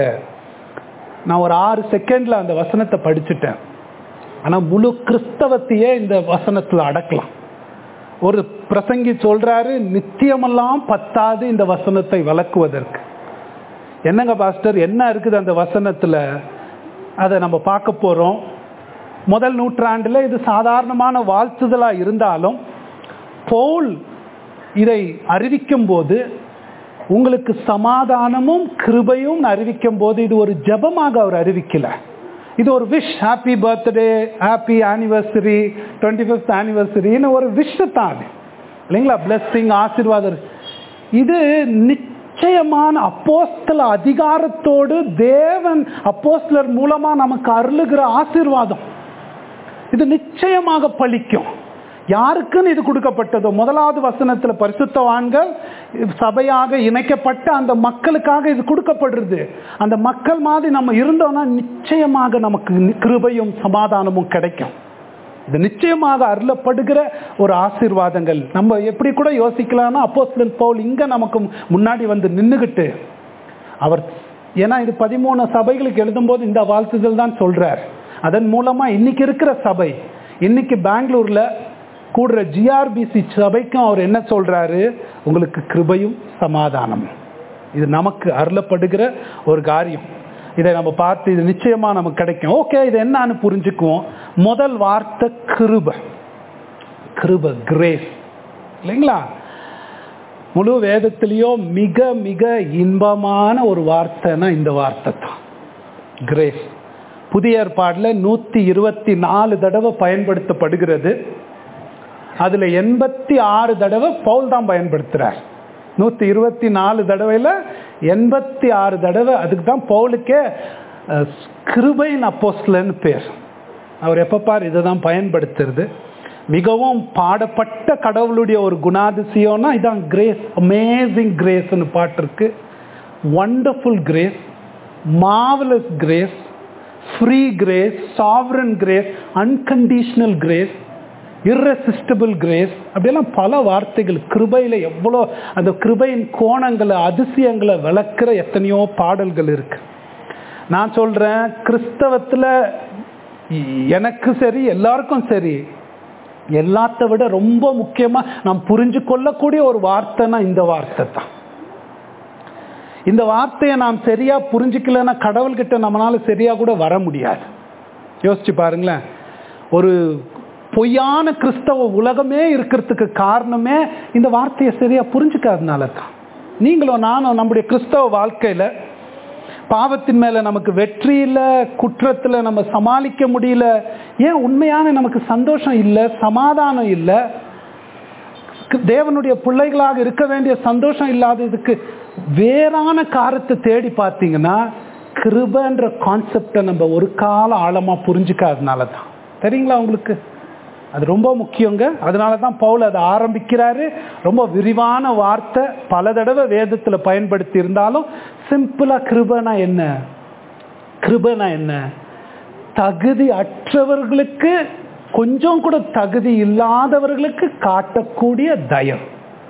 நான் ஒரு 6 செகண்ட்ல அந்த வசனத்தை படிச்சுட்டேன். ஆனா முழு கிறிஸ்தவத்தையே இந்த வசனத்துல அடக்கலாம். ஒரு பிரசங்கி சொல்றாரு, நித்தியமெல்லாம் பத்தாது இந்த வசனத்தை விளக்குவதற்கு. என்னங்க பாஸ்டர், என்ன இருக்குது அந்த வசனத்துல? அதை நம்ம பார்க்க போறோம். முதல் நூற்றாண்டுல இது சாதாரணமான வாழ்த்துதலா இருந்தாலும் பவுல் இதை அறிவிக்கும் போது, உங்களுக்கு சமாதானமும் கிருபையும் அறிவிக்கும் போது, இது ஒரு ஜெபமாக அவர் அறிவிக்கல. இது ஒரு wish. Happy birthday, happy anniversary, 25th ஆனிவர்சரின்னு ஒரு விஷ் தான் இல்லைங்களா? பிளெஸிங், ஆசீர்வாதம். இது நிச்சயமான அப்போஸ்தல அதிகாரத்தோடு தேவன் அப்போஸ்தலர் மூலமா நமக்கு அருளுகிற ஆசீர்வாதம். இது நிச்சயமாக பலிக்கும். யாருக்குன்னு இது கொடுக்கப்பட்டதோ, 1வது வசனத்துல பரிசுத்தவான்கள் சபையாக இணைக்கப்பட்ட அந்த மக்களுக்காக இது கொடுக்கப்படுறது. அந்த மக்கள் மாதிரி நம்ம இருந்தோம்னா நிச்சயமாக நமக்கு கிருபையும் சமாதானமும் கிடைக்கும். இது நிச்சயமாக அருளப்படுகிற ஒரு ஆசீர்வாதங்கள். நம்ம எப்படி கூட யோசிக்கலாம்னா, அப்போஸ்தலன் பவுல் இங்க நமக்கு முன்னாடி வந்து நின்னுகிட்டு அவர், ஏன்னா இது 13 சபைகளுக்கு எழுதும் போது இந்த வாழ்த்துதல் தான் சொல்றார். அதன் மூலமா இன்னைக்கு இருக்கிற சபை, இன்னைக்கு பெங்களூர்ல கூடுற ஜிஆர்பிசி சபைக்கும் அவர் என்ன சொல்றாரு? உங்களுக்கு கிருபையும் சமாதானமும். இது நமக்கு அருளப்படுகிற ஒரு காரியம். இதை நம்ம பார்த்து இது நிச்சயமா நமக்கு கிடைக்கும். ஓகே, இது என்னன்னு புரிஞ்சுக்குவோம். முதல் வார்த்தை கிருபை. கிருபை, கிரேஸ் இல்லைங்களா? முழு வேதத்திலேயோ மிக மிக இன்பமான ஒரு வார்த்தைன்னா இந்த வார்த்தை தான், கிரேஸ். புதிய ஏற்பாடுல 124 தடவை பயன்படுத்தப்படுகிறது. அதுல 86 தடவை பவுல் தான் பயன்படுத்துறார். 124 தடவையில் 86 தடவை. அதுக்கு தான் பவுலுக்கே கிருபையின் அப்போஸ்தலன்னு பேர். அவர் எப்ப பார் இதை தான் பயன்படுத்துறது. மிகவும் பாடப்பட்ட கடவுளுடைய ஒரு குணாதிசயம்னா இதான் கிரேஸ். அமேசிங் கிரேஸ்னு பாட்டு இருக்கு. Wonderful grace, marvellous grace, free grace, sovereign grace, unconditional grace, irresistible grace, அப்படியெல்லாம் பல வார்த்தைகள். கிருபையில் எவ்வளோ அந்த கிருபையின் கோணங்களை அதிசயங்களை விளக்குற எத்தனையோ பாடல்கள் இருக்கு. நான் சொல்றேன், கிறிஸ்தவத்தில் எனக்கு சரி எல்லாருக்கும் சரி, எல்லாத்த விட ரொம்ப முக்கியமா நாம் புரிஞ்சு கொள்ளக்கூடிய ஒரு வார்த்தைனா இந்த வார்த்தை தான். இந்த வார்த்தையை நாம் சரியா புரிஞ்சுக்கலன்னா கடவுள்கிட்ட நம்மளால சரியா கூட வர முடியாது. யோசிச்சு பாருங்களேன். ஒரு பொய்யான கிறிஸ்தவ உலகமே இருக்கிறதுக்கு காரணமே இந்த வார்த்தையை சரியா புரிஞ்சுக்காதனால தான். நீங்களும் நானும் நம்முடைய கிறிஸ்தவ வாழ்க்கையில பாவத்தின் மேல நமக்கு வெற்றி இல்லை, குற்றத்துல நம்ம சமாளிக்க முடியல, ஏன் உண்மையான நமக்கு சந்தோஷம் இல்லை, சமாதானம் இல்லை, தேவனுடைய பிள்ளைகளாக இருக்க வேண்டிய சந்தோஷம் இல்லாததுக்கு வேறான காரணத்தை தேடி பார்த்தீங்கன்னா கிருபைன்ற கான்செப்டை நம்ம ஒரு கால ஆழமா புரிஞ்சுக்காதனால தான். தெரியுங்களா உங்களுக்கு? அது ரொம்ப முக்கியங்க. அதனால தான் பவுல் அதை ஆரம்பிக்கிறாரு. ரொம்ப விரிவான வார்த்தை, பல தடவை வேதத்துல பயன்படுத்தி இருந்தாலும் சிம்பிளா கிருபைனா என்ன, கிருபைனா என்ன, தகுதி அற்றவர்களுக்கு, கொஞ்சம் கூட தகுதி இல்லாதவர்களுக்கு காட்டக்கூடிய தயம்.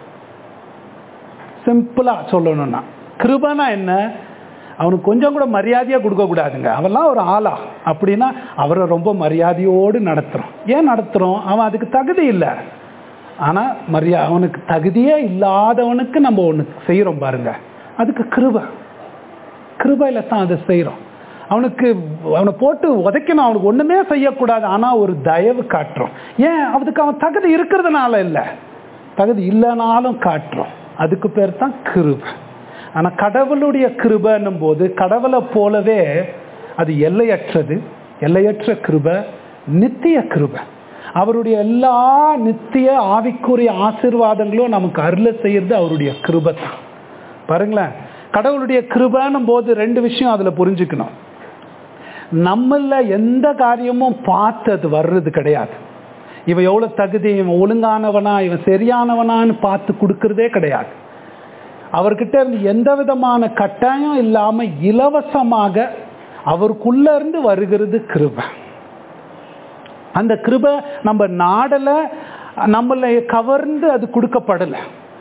சிம்பிளா சொல்லணும்னா கிருபைனா என்ன, அவனுக்கு கொஞ்சம் கூட மரியாதையா கொடுக்க கூடாதுங்க. அவெல்லாம் ஒரு ஆளா அப்படின்னா அவரை ரொம்ப மரியாதையோடு நடத்துறோம். ஏன் நடத்துறோம்? அவன் அதுக்கு தகுதி இல்லை. ஆனா அவனுக்கு தகுதியே இல்லாதவனுக்கு நம்ம ஒண்ணு செய்யறோம் பாருங்க, அதுக்கு கிருபை. கிருபையில தான் அதை செய்யறோம். அவனை போட்டு உதைக்கணும், அவனுக்கு ஒண்ணுமே செய்யக்கூடாது, ஆனா ஒரு தயவு காட்டுறோம். ஏன்? அதுக்கு அவன் தகுதி இருக்கிறதுனால இல்லை, தகுதி இல்லைனாலும் காட்டுறோம். அதுக்கு பேர் தான் கிருபை. ஆனா கடவுளுடைய கிருபைன்னும் போது கடவுளை போலவே அது எல்லையற்றது, எல்லையற்ற கிருபை, நித்திய கிருபை. அவருடைய எல்லா நித்திய ஆவிக்குரிய ஆசீர்வாதங்களும் நமக்கு அருளை செய்யறது அவருடைய கிருபை தான். பாருங்களேன், கடவுளுடைய கிருபைன்னும் போது ரெண்டு விஷயம் அதுல புரிஞ்சுக்கணும். நம்மள எந்த காரியமும் பார்த்து அது வர்றது கிடையாது. இவன் எவ்வளவு தகுதி, இவன் ஒழுங்கானவனா, இவன் சரியானவனான்னு பார்த்து கொடுக்கறதே கிடையாது. அவர்கிட்ட இருந்து எந்த விதமான கட்டாயம் இல்லாம இலவசமாக அவருக்குள்ள இருந்து வருகிறது கிருபை. அந்த கிருபை நம்ம நாடல, நம்மளை கவர்ந்து அது கொடுக்கப்படல.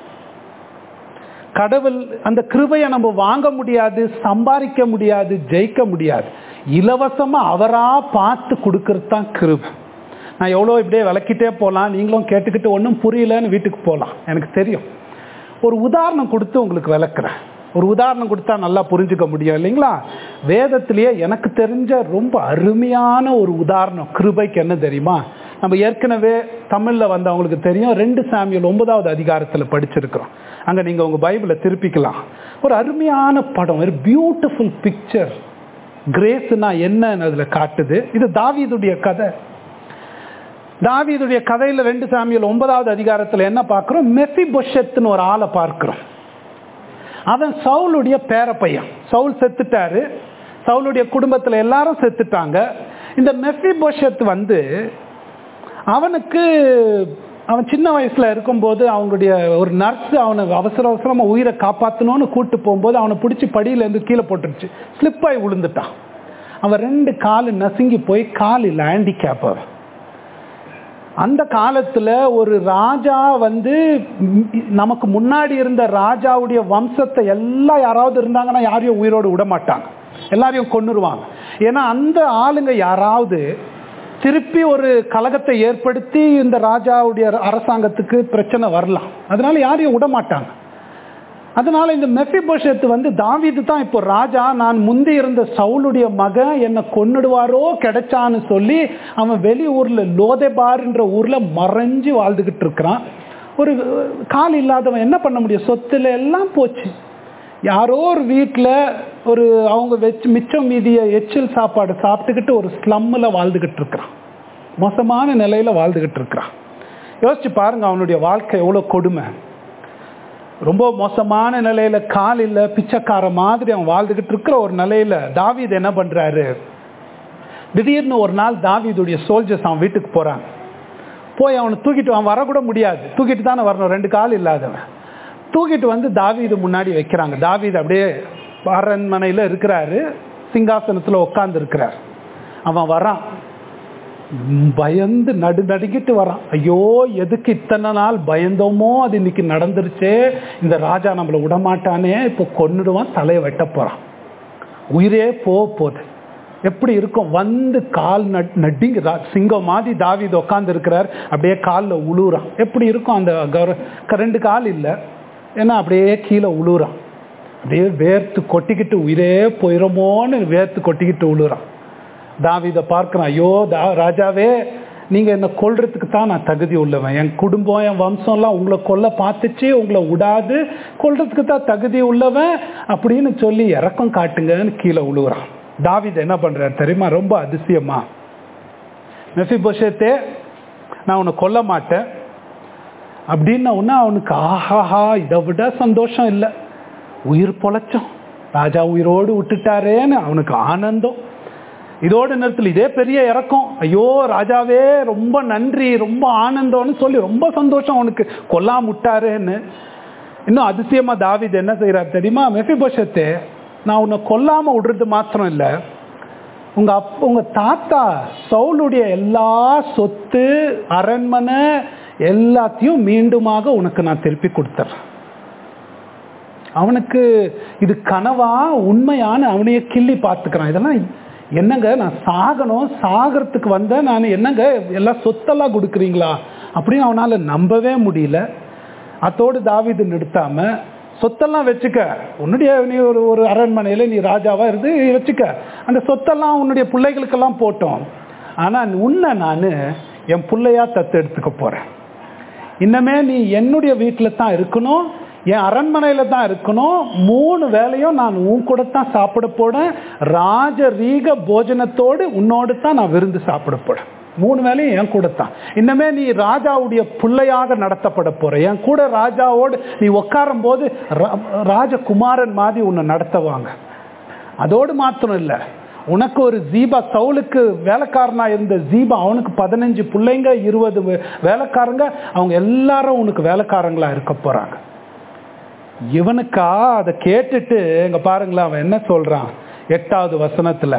கடவுள் அந்த கிருபையை நம்ம வாங்க முடியாது, சம்பாதிக்க முடியாது, ஜெயிக்க முடியாது. இலவசமா அவரா பார்த்து கொடுக்கறது தான் கிருபை. நான் எவ்வளோ இப்படியே விளக்கிட்டே போகலாம், நீங்களும் கேட்டுக்கிட்டு ஒன்றும் புரியலன்னு வீட்டுக்கு போகலாம், எனக்கு தெரியும். ஒரு உதாரணம் கொடுத்து உங்களுக்கு விளக்குறேன். ஒரு உதாரணம் கொடுத்தா நல்லா புரிஞ்சுக்க முடியும் இல்லைங்களா? வேதத்திலேயே எனக்கு தெரிஞ்ச ரொம்ப அருமையான ஒரு உதாரணம் கிருபைக்கு என்ன தெரியுமா? நம்ம ஏற்கனவே தமிழ்ல வந்தவங்களுக்கு தெரியும், 2 சாமுவேல் 9வது அதிகாரத்துல படிச்சிருக்கிறோம். அங்க நீங்க உங்க பைபிளை திருப்பிக்கலாம். ஒரு அருமையான படம், ஒரு பியூட்டிஃபுல் பிக்சர். கிரேஸ்னா என்னன்னு அதுல காட்டுது. இது தாவீதுடைய கதை. தாவீதுடைய கதையில 2 சாமுவேல் 9வது அதிகாரத்துல என்ன பார்க்கிறோம்? மெபிபோஷெத்னு ஒரு ஆளை பார்க்கிறோம். அவன் சவுலுடைய பேர பையன். சவுல் செத்துட்டாரு, சவுலுடைய குடும்பத்துல எல்லாரும் செத்துட்டாங்க. இந்த மெபிபோஷெத் அவன் சின்ன வயசுல இருக்கும்போது அவங்களுடைய ஒரு நர்ஸ் அவனை அவசரமா உயிரை காப்பாற்றணும்னு கூட்டு போகும்போது அவனை பிடிச்சி படியில இருந்து கீழே போட்டுருச்சு. ஸ்லிப்பாகி விழுந்துட்டான். அவன் 2 காலு நசுங்கி போய் காலில் ஹேண்டிகேப். அவன் அந்த காலத்துல ஒரு ராஜா நமக்கு முன்னாடி இருந்த ராஜாவுடைய வம்சத்தை எல்லாம் யாராவது இருந்தாங்கன்னா யாரையும் உயிரோடு விட மாட்டாங்க, எல்லாரையும் கொன்னுருவாங்க. ஏன்னா அந்த ஆளுங்க யாராவது திருப்பி ஒரு கலகத்தை ஏற்படுத்தி இந்த ராஜாவுடைய அரசாங்கத்துக்கு பிரச்சனை வரலாம், அதனால யாரையும் விட மாட்டாங்க. அதனால இந்த மெபிபோஷெத் தாவீது தான் இப்போ ராஜா, நான் முந்தி இருந்த சவுலுடைய மகன் என்னை கொன்னுடுவாரோ கிடைச்சான்னு சொல்லி அவன் வெளி ஊர்ல லோதேபார்ன்ற ஊர்ல மறைஞ்சு வாழ்ந்துகிட்டு இருக்கிறான். ஒரு கால் இல்லாதவன் என்ன பண்ண முடியும்? சொத்துல எல்லாம் போச்சு. யாரோ ஒரு வீட்டில் அவங்க மிச்சம் மீதிய எச்சில் சாப்பாடு சாப்பிட்டுக்கிட்டு ஒரு ஸ்லம்மில் வாழ்ந்துகிட்டு இருக்கிறான், மோசமான நிலையில வாழ்ந்துகிட்டு இருக்கிறான். யோசிச்சு பாருங்க, அவனுடைய வாழ்க்கை எவ்வளோ கொடுமை. ரொம்ப மோசமான நிலையில, கால் இல்லை, பிச்சைக்கார மாதிரி அவன் வாழ்ந்துகிட்டு இருக்கிற ஒரு நிலையில தாவீது என்ன பண்றாரு, திடீர்னு ஒரு நாள் தாவீதுடைய சோல்ஜர்ஸ் அவன் வீட்டுக்கு போறாங்க. போய் அவனை தூக்கிட்டு, அவன் வரக்கூட முடியாது, தூக்கிட்டு தானே வரணும், 2 கால் இல்லாதவன், தூக்கிட்டு வந்து தாவீது முன்னாடி வைக்கிறாங்க. தாவீது அப்படியே அரண்மனையில இருக்கிறாரு, சிங்காசனத்துல உட்கார்ந்து இருக்கிறார். அவன் வரான், பயந்து நடுங்கிட்டு வரான். ஐயோ, எதுக்கு இத்தனை நாள் பயந்தோமோ அது இன்னைக்கு நடந்துருச்சே, இந்த ராஜா நம்மளை விடமாட்டானே, இப்போ கொன்னுடுவான், தலையை வெட்ட போறான், உயிரே போகுது. எப்படி இருக்கும், வந்து கால் நடிங்க, சிங்கம் மாதிரி தாவீது உட்கார்ந்து இருக்கிறார், அப்படியே காலில் உழுவுறான். எப்படி இருக்கும் அந்த 2 கால் இல்லை, ஏன்னா அப்படியே கீழே உழுவுறான், அப்படியே வேர்த்து கொட்டிக்கிட்டு உயிரே போயிடுமோன்னு வேர்த்து கொட்டிக்கிட்டு உழுவுறான். தாவீதை பார்க்கிறான், ஐயோ ராஜாவே, நீங்க என்ன கொல்றதுக்கு தான் நான் தகுதி உள்ளவன், என் குடும்பம் என் வம்சம்லாம் உங்களை கொல்ல பார்த்துச்சு, உங்களை விடாது, கொல்றதுக்கு தான் தகுதி உள்ளவன் அப்படின்னு சொல்லி இறக்கம் காட்டுங்கன்னு கீழே உழுவுறான். தாவீது என்ன பண்றாரு தெரியுமா, ரொம்ப அதிசயமா, மெஃபிபோஷேத்தே, நான் உன்னை கொல்ல மாட்டேன் அப்படின்னா அவனுக்கு ஆஹாஹா, இதை விட சந்தோஷம் இல்லை, உயிர் பொழைச்சோம், ராஜா உயிரோடு விட்டுட்டாரேன்னு அவனுக்கு ஆனந்தம். இதோட நேரத்தில் இதே பெரிய இறக்கம், ஐயோ ராஜாவே ரொம்ப நன்றி, ரொம்ப ஆனந்தம்னு சொல்லி ரொம்ப சந்தோஷம், அவனுக்கு கொல்லாம விட்டாரேன்னு. இன்னும் அதிசயமா தாவீது என்ன செய்யறாரு தெரியுமா, மெஃபிபோஷேத்தே, நான் உன்னை கொல்லாம விடுறது மாத்திரம் இல்லை, உங்க தாத்தா சவுலுடைய எல்லா சொத்து அரண்மனை எல்லாத்தையும் மீண்டுமாக உனக்கு நான் திருப்பி கொடுத்துறேன். அவனுக்கு இது கனவா உண்மையான, அவனையே கிள்ளி பார்த்துக்கிறான். இதெல்லாம் என்னங்க, நான் சாகணும், சாகிறதுக்கு வந்த நான் என்னங்க எல்லாம் சொத்தெல்லாம் கொடுக்குறீங்களா அப்படின்னு அவனால நம்பவே முடியல. அதோடு தாவீது நிறுத்தாம, சொத்தெல்லாம் வச்சுக்க, உன்னுடைய நீ ஒரு அரண்மனையில நீ ராஜாவா இருந்து வச்சுக்க, அந்த சொத்தெல்லாம் உன்னுடைய பிள்ளைகளுக்கெல்லாம் போட்டோம், ஆனா உன்னை நான் என் பிள்ளையா தத்து எடுத்துக்க போறேன், இன்னமே நீ என்னுடைய வீட்டில் தான் இருக்கணும், என் அரண்மனையில தான் இருக்கணும், 3 வேளையும் நான் உன் கூட தான் சாப்பிட போறேன், ராஜரீக போஜனத்தோடு உன்னோடு தான் நான் விருந்து சாப்பிட போறேன், 3 வேளையும் என் கூட தான், இன்னமே நீ ராஜாவுடைய பிள்ளையாக நடத்தப்பட போற, என் கூட ராஜாவோடு நீ உட்காரும் போது ராஜகுமாரன் மாதிரி உன்னை நடத்துவாங்க. அதோடு மாத்திரம் இல்லை, உனக்கு ஒரு ஜீபா, சவுலுக்கு வேலைக்காரனா இருந்த ஜீபா, அவனுக்கு 15 பிள்ளைங்க, 20 வேலைக்காரங்க, அவங்க எல்லாரும் உனக்கு வேலைக்காரங்களா இருக்க போறாங்க. இவனுக்கா அதை கேட்டுட்டு இங்க பாருங்களா, அவன் என்ன சொல்றான் 8வது வசனத்துல,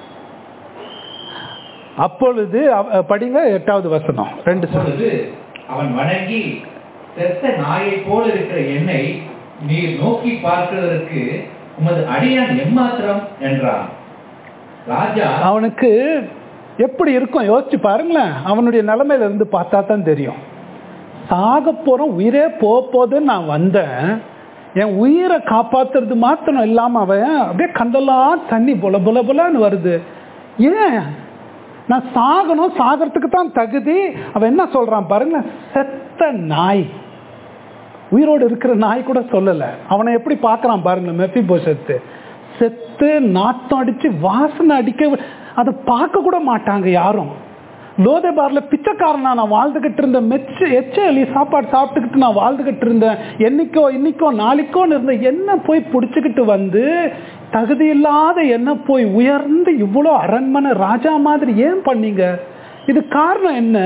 அப்பொழுது படிங்க 8வது வசனம் 2 சொல்லுது, அவன் வணங்கி, செத்த நாயை போல இருக்கிற என்னை நீர் நோக்கி பார்க்கிறதற்கு உமது அடியான் எம்மாத்திரம் என்றான். ராஜா அவனுக்கு எப்படி இருக்கும் யோசிச்சு பாருங்களேன், அவனுடைய நிலைமையில இருந்து பார்த்தா தான் தெரியும். சாக போறோம், உயிரே போதுன்னு நான் வந்தேன், என் உயிரை காப்பாத்துறது மாத்திரம் இல்லாம அவன் அப்படியே கண்டெல்லாம் தண்ணி பொல பொல பொலன்னு வருது. ஏன் நான் சாகணும், சாகிறதுக்கு தான் தகுதி. அவன் என்ன சொல்றான் பாருங்க, செத்த நாய், உயிரோடு இருக்கிற நாய் கூட சொல்லல. அவனை எப்படி பார்க்கறான் பாருங்க மெஃபிபோஷேத், செத்து நாட்டம் அடிச்சு வாசனை அடிக்க, அதை பார்க்க கூட மாட்டாங்க யாரும். லோதேபார்ல பிச்சைக்காரனா நான் வாழ்ந்துகிட்டு இருந்தேன், எச்சலி சாப்பாடு சாப்பிட்டுக்கிட்டு நான் வாழ்ந்துகிட்டு இருந்தேன், இன்னைக்கோ நாளைக்கோன்னு இருந்தேன், என்ன போய் பிடிச்சிக்கிட்டு வந்து தகுதி இல்லாத என்ன போய் உயர்ந்து இவ்வளோ அரண்மனை ராஜா மாதிரி ஏன் பண்ணீங்க? இது காரணம் என்ன?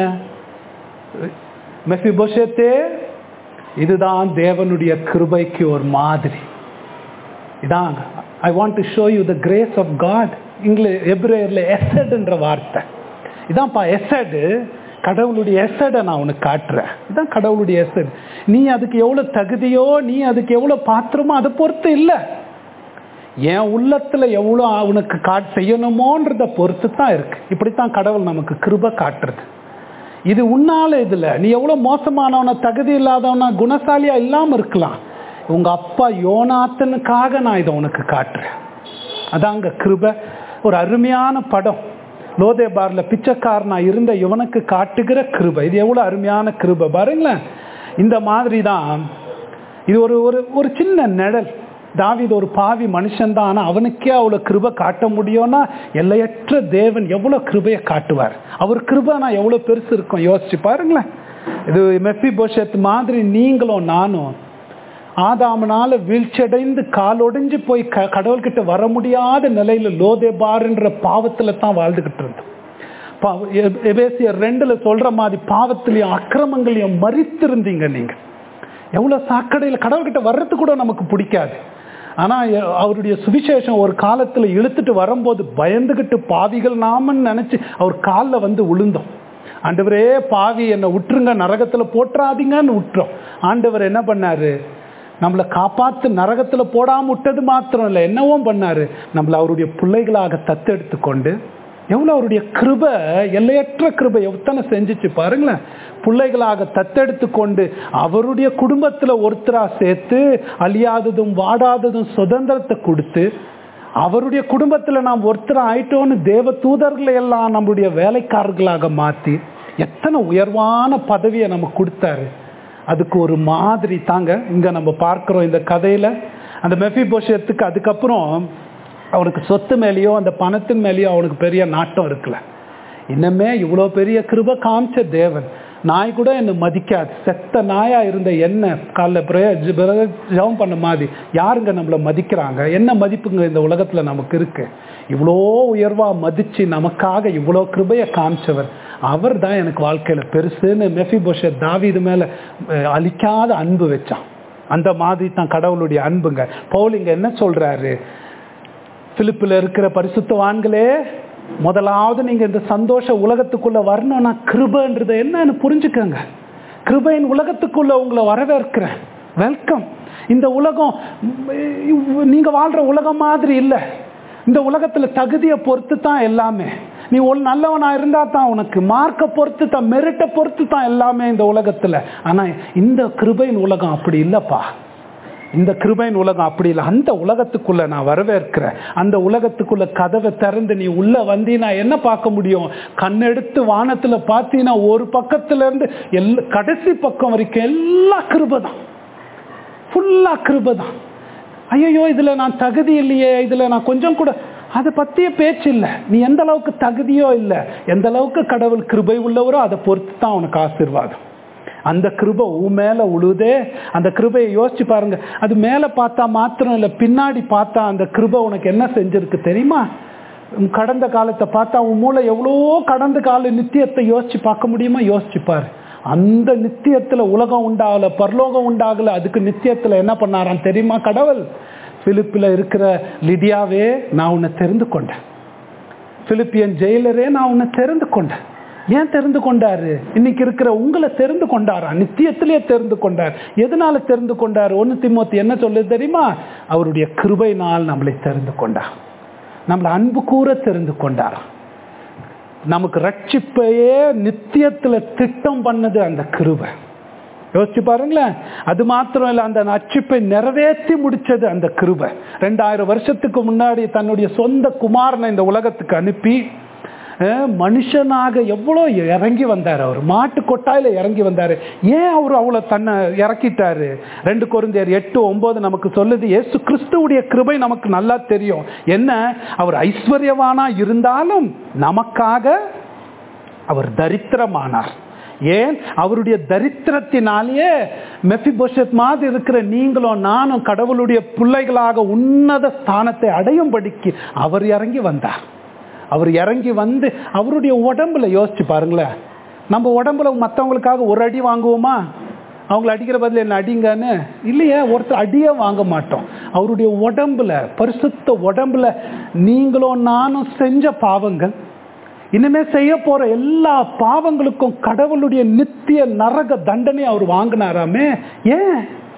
மெஃபிபோஷேத்தே, இதுதான் தேவனுடைய கிருபைக்கு ஒரு மாதிரி. இதான் I want to show you the grace of God. எபிரேயர்ல எசட்ன்ற வார்த்தை இதான்ப்பா, எசடு, கடவுளுடைய எசடை நான் உனக்கு காட்டுறேன். இதுதான் கடவுளுடைய எசட். நீ அதுக்கு எவ்வளவு தகுதியோ, நீ அதுக்கு எவ்வளவு பாத்திரமோ அதை பொறுத்து இல்லை, என் உள்ளத்துல எவ்வளவு உனக்கு செய்யணுமோன்றத பொறுத்து தான் இருக்கு. இப்படித்தான் கடவுள் நமக்கு கிருபை காட்டுறது. இது உன்னால இதுல நீ எவ்வளவு மோசமானவன, தகுதி இல்லாதவனா, குணசாலியா இல்லாம இருக்கலாம், உங்க அப்பா யோனாத்தனுக்காக நான் இதை உனக்கு காட்டுறேன். அதாங்க கிருபை. ஒரு அருமையான படம், லோதேபார்ல பிச்சைக்காரனா இருந்த இவனுக்கு காட்டுகிற கிருபை. இது எவ்வளவு அருமையான கிருபை பாருங்களேன். இந்த மாதிரி தான் இது ஒரு ஒரு சின்ன நிழல். தாவீது ஒரு பாவி மனுஷன் தான், ஆனா அவனுக்கே அவ்வளவு கிருபை காட்ட முடியும்னா எல்லையற்ற தேவன் எவ்வளவு கிருபையை காட்டுவார். அவர் கிருபை நான் எவ்வளவு பெருசு இருக்கும் யோசிச்சு பாருங்களேன். இது மெப்பிபோஷேத் மாதிரி நீங்களும் நானும் ஆதாமனால வீழ்ச்சியடைந்து காலொடைஞ்சு போய் கடவுள்கிட்ட வர முடியாத நிலையில லோதேபார்ன்ற பாவத்துல தான் வாழ்ந்துகிட்டு இருந்தோம். எபேசியர் 2 சொல்ற மாதிரி பாவத்திலையும் அக்கிரமங்களையும் மரித்திருந்தீங்க. நீங்க எவ்வளவு சாக்கடையில கடவுள்கிட்ட வர்றது கூட நமக்கு பிடிக்காது. ஆனா அவருடைய சுவிசேஷம் ஒரு காலத்துல இழுத்துட்டு வரும்போது பயந்துகிட்டு பாவிகள் நாமன்னு நினைச்சு அவர் காலில் வந்து விழுந்தோம். ஆண்டவரே பாவி என்னை விட்டுருங்க, நரகத்துல போட்டுறாதீங்கன்னு விட்டுறோம். ஆண்டவர் என்ன பண்ணாரு? நம்மளை காப்பாத்து நரகத்துல போடாம விட்டது மாத்திரம் இல்லை, என்னவும் பண்ணாரு, நம்மளை அவருடைய பிள்ளைகளாக தத்தெடுத்து கொண்டு எவ்வளவு அவருடைய கிருபை, எல்லையற்ற கிருபை எத்தனை செஞ்சிச்சு பாருங்களேன். பிள்ளைகளாக தத்தெடுத்து கொண்டு அவருடைய குடும்பத்துல ஒருத்தரா சேர்த்து அழியாததும் வாடாததும் சுதந்திரத்தை கொடுத்து அவருடைய குடும்பத்துல நாம் ஒருத்தரா ஆயிட்டோன்னு தேவ தூதர்களை எல்லாம் நம்மளுடைய வேலைக்காரர்களாக மாத்தி எத்தனை உயர்வான பதவியை நமக்கு கொடுத்தாரு. அதுக்கு ஒரு மாதிரி தாங்க இங்க நம்ம பார்க்கிறோம் இந்த கதையில. அந்த மெப்பிபோஷேத்துக்கு அதுக்கப்புறம் அவனுக்கு சொத்து மேலேயோ அந்த பணத்தின் மேலேயோ அவனுக்கு பெரிய நாட்டம் இருக்குல்ல. இன்னமே இவ்வளோ பெரிய கிருபை காமிச்ச தேவன், நாய் கூட என்னை மதிக்காது, செத்த நாயா இருந்த என்ன காலைல ஜெபம் பண்ண மாதிரி யாருங்க நம்மளை மதிக்கிறாங்க? என்ன மதிப்புங்க இந்த உலகத்துல நமக்கு இருக்கு? இவ்வளோ உயர்வா மதிச்சு நமக்காக இவ்வளோ கிருபையை காமிச்சவர் அவர் தான் எனக்கு வாழ்க்கையில பெருசுன்னு மெப்பிபோஷேத் தாவீது மேல அழிக்காத அன்பு வச்சான். அந்த மாதிரி தான் கடவுளுடைய அன்புங்க. பவுல் இங்க என்ன சொல்றாரு? பிலிப்பில் இருக்கிற பரிசுத்தவான்களே, முதலாவது நீங்க இந்த சந்தோஷ உலகத்துக்குள்ள வரணும்னா கிருபைன்றது என்னன்னு புரிஞ்சுக்கங்க. கிருபையின் உலகத்துக்குள்ள உங்களை வரவேற்கிறேன், வெல்கம். இந்த உலகம் நீங்க வாழ்ற உலகம் மாதிரி இல்லை. இந்த உலகத்துல தகுதியை பொறுத்து தான் எல்லாமே. நீ நல்லவனா இருந்தா தான் உனக்கு மார்க்கை பொறுத்து தான், மெரிட்டை பொறுத்து தான் எல்லாமே இந்த உலகத்துல. ஆனா இந்த கிருபையின் உலகம் அப்படி இல்லப்பா. இந்த கிருபையின் உலகம் அப்படி இல்லை. அந்த உலகத்துக்குள்ள நான் வரவேற்கிறேன். அந்த உலகத்துக்குள்ள கதவை திறந்து நீ உள்ள வந்தீனா என்ன பார்க்க முடியும்? கண்ணெடுத்து வானத்துல பார்த்தீங்கன்னா ஒரு பக்கத்துல இருந்து கடைசி பக்கம் வரைக்கும் எல்லா கிருபை தான், ஃபுல்லா கிருபை தான். ஐயோ இதுல நான் தகுதி இல்லையே, இதுல நான் கொஞ்சம் கூட, அதை பத்திய பேச்சு இல்லை. நீ எந்த அளவுக்கு தகுதியோ இல்லை, எந்த அளவுக்கு கடவுள் கிருபை உள்ளவரோ அதை பொறுத்து தான் உனக்கு ஆசீர்வாதம். அந்த கிருபை மேல உழுதே. அந்த கிருபையை யோசிச்சு பாருங்க. அது மேல பார்த்தா மாத்திரம் இல்லை, பின்னாடி பார்த்தா அந்த கிருபை உனக்கு என்ன செஞ்சிருக்கு தெரியுமா? கடந்த காலத்தை பார்த்தா உன் மூளை எவ்வளோ கடந்த கால நித்தியத்தை யோசிச்சு பார்க்க முடியுமா? யோசிச்சு பாரு. அந்த நித்தியத்துல உலகம் உண்டாகல, பரலோகம் உண்டாகல, அதுக்கு நித்தியத்துல என்ன பண்ணாராம் தெரியுமா கடவுள்? பிலிப்பில் இருக்கிற லிடியாவே நான் உன்னை தெரிந்து கொண்டேன், பிலிப்பியன் ஜெயிலரே நான் உன்னை தெரிந்து கொண்டேன். ஏன் தெரிந்து கொண்டாரு? இன்னைக்கு இருக்கிற உங்களை தெரிந்து கொண்டாரா? நித்தியத்திலேயே தெரிந்து கொண்டார். எதனால தெரிந்து கொண்டார்? 1 தீமோத்தி என்ன சொல்லுது தெரியுமா? அவருடைய கிருபையினால் நம்மளை தெரிந்து கொண்டார், நம்மளை அன்பு கூற தெரிந்து கொண்டார். நமக்கு ரட்சிப்பையே நித்தியத்துல திட்டம் பண்ணது அந்த கிருபை. யோசிச்சு பாருங்களேன். அது மாத்திரம் இல்லை, அந்த ரட்சிப்பை நிறைவேற்றி முடிச்சது அந்த கிருபை. 2000 வருஷத்துக்கு முன்னாடி தன்னுடைய சொந்த குமாரனை இந்த உலகத்துக்கு அனுப்பி மனுஷனாக எவ்வளோ இறங்கி வந்தார். அவர் மாட்டு கொட்டாயில இறங்கி வந்தாரு. ஏன் அவர் அவ்வளோ தன்னை இறக்கிட்டாரு? 2 கொரிந்தியர் 8:9 நமக்கு சொல்லுது. இயேசு கிறிஸ்துவுடைய கிருபை நமக்கு நல்லா தெரியும். என்ன, அவர் ஐஸ்வர்யவானா இருந்தாலும் நமக்காக அவர் தரித்திரமானார். ஏன்? அவருடைய தரித்திரத்தினாலேயே மெப்பிபோஷேத் மாதிரி இருக்கிற நீங்களும் நானும் கடவுளுடைய பிள்ளைகளாக உன்னத ஸ்தானத்தை அடையும்படிக்கு அவர் இறங்கி வந்தார். அவர் இறங்கி வந்து அவருடைய உடம்புல யோசிச்சு பாருங்களேன். நம்ம உடம்புல மற்றவங்களுக்காக ஒரு அடி வாங்குவோமா? அவங்களை அடிக்கிற பதில் என்ன அடிங்கன்னு இல்லையே, ஒருத்தர் அடியே வாங்க மாட்டோம். அவருடைய உடம்புல, பரிசுத்த உடம்புல நீங்களும் நானும் செஞ்ச பாவங்கள், இனிமே செய்ய போற எல்லா பாவங்களுக்கும் கடவுளுடைய நித்திய நரக தண்டனை அவர் வாங்கினாராமே. ஏன்?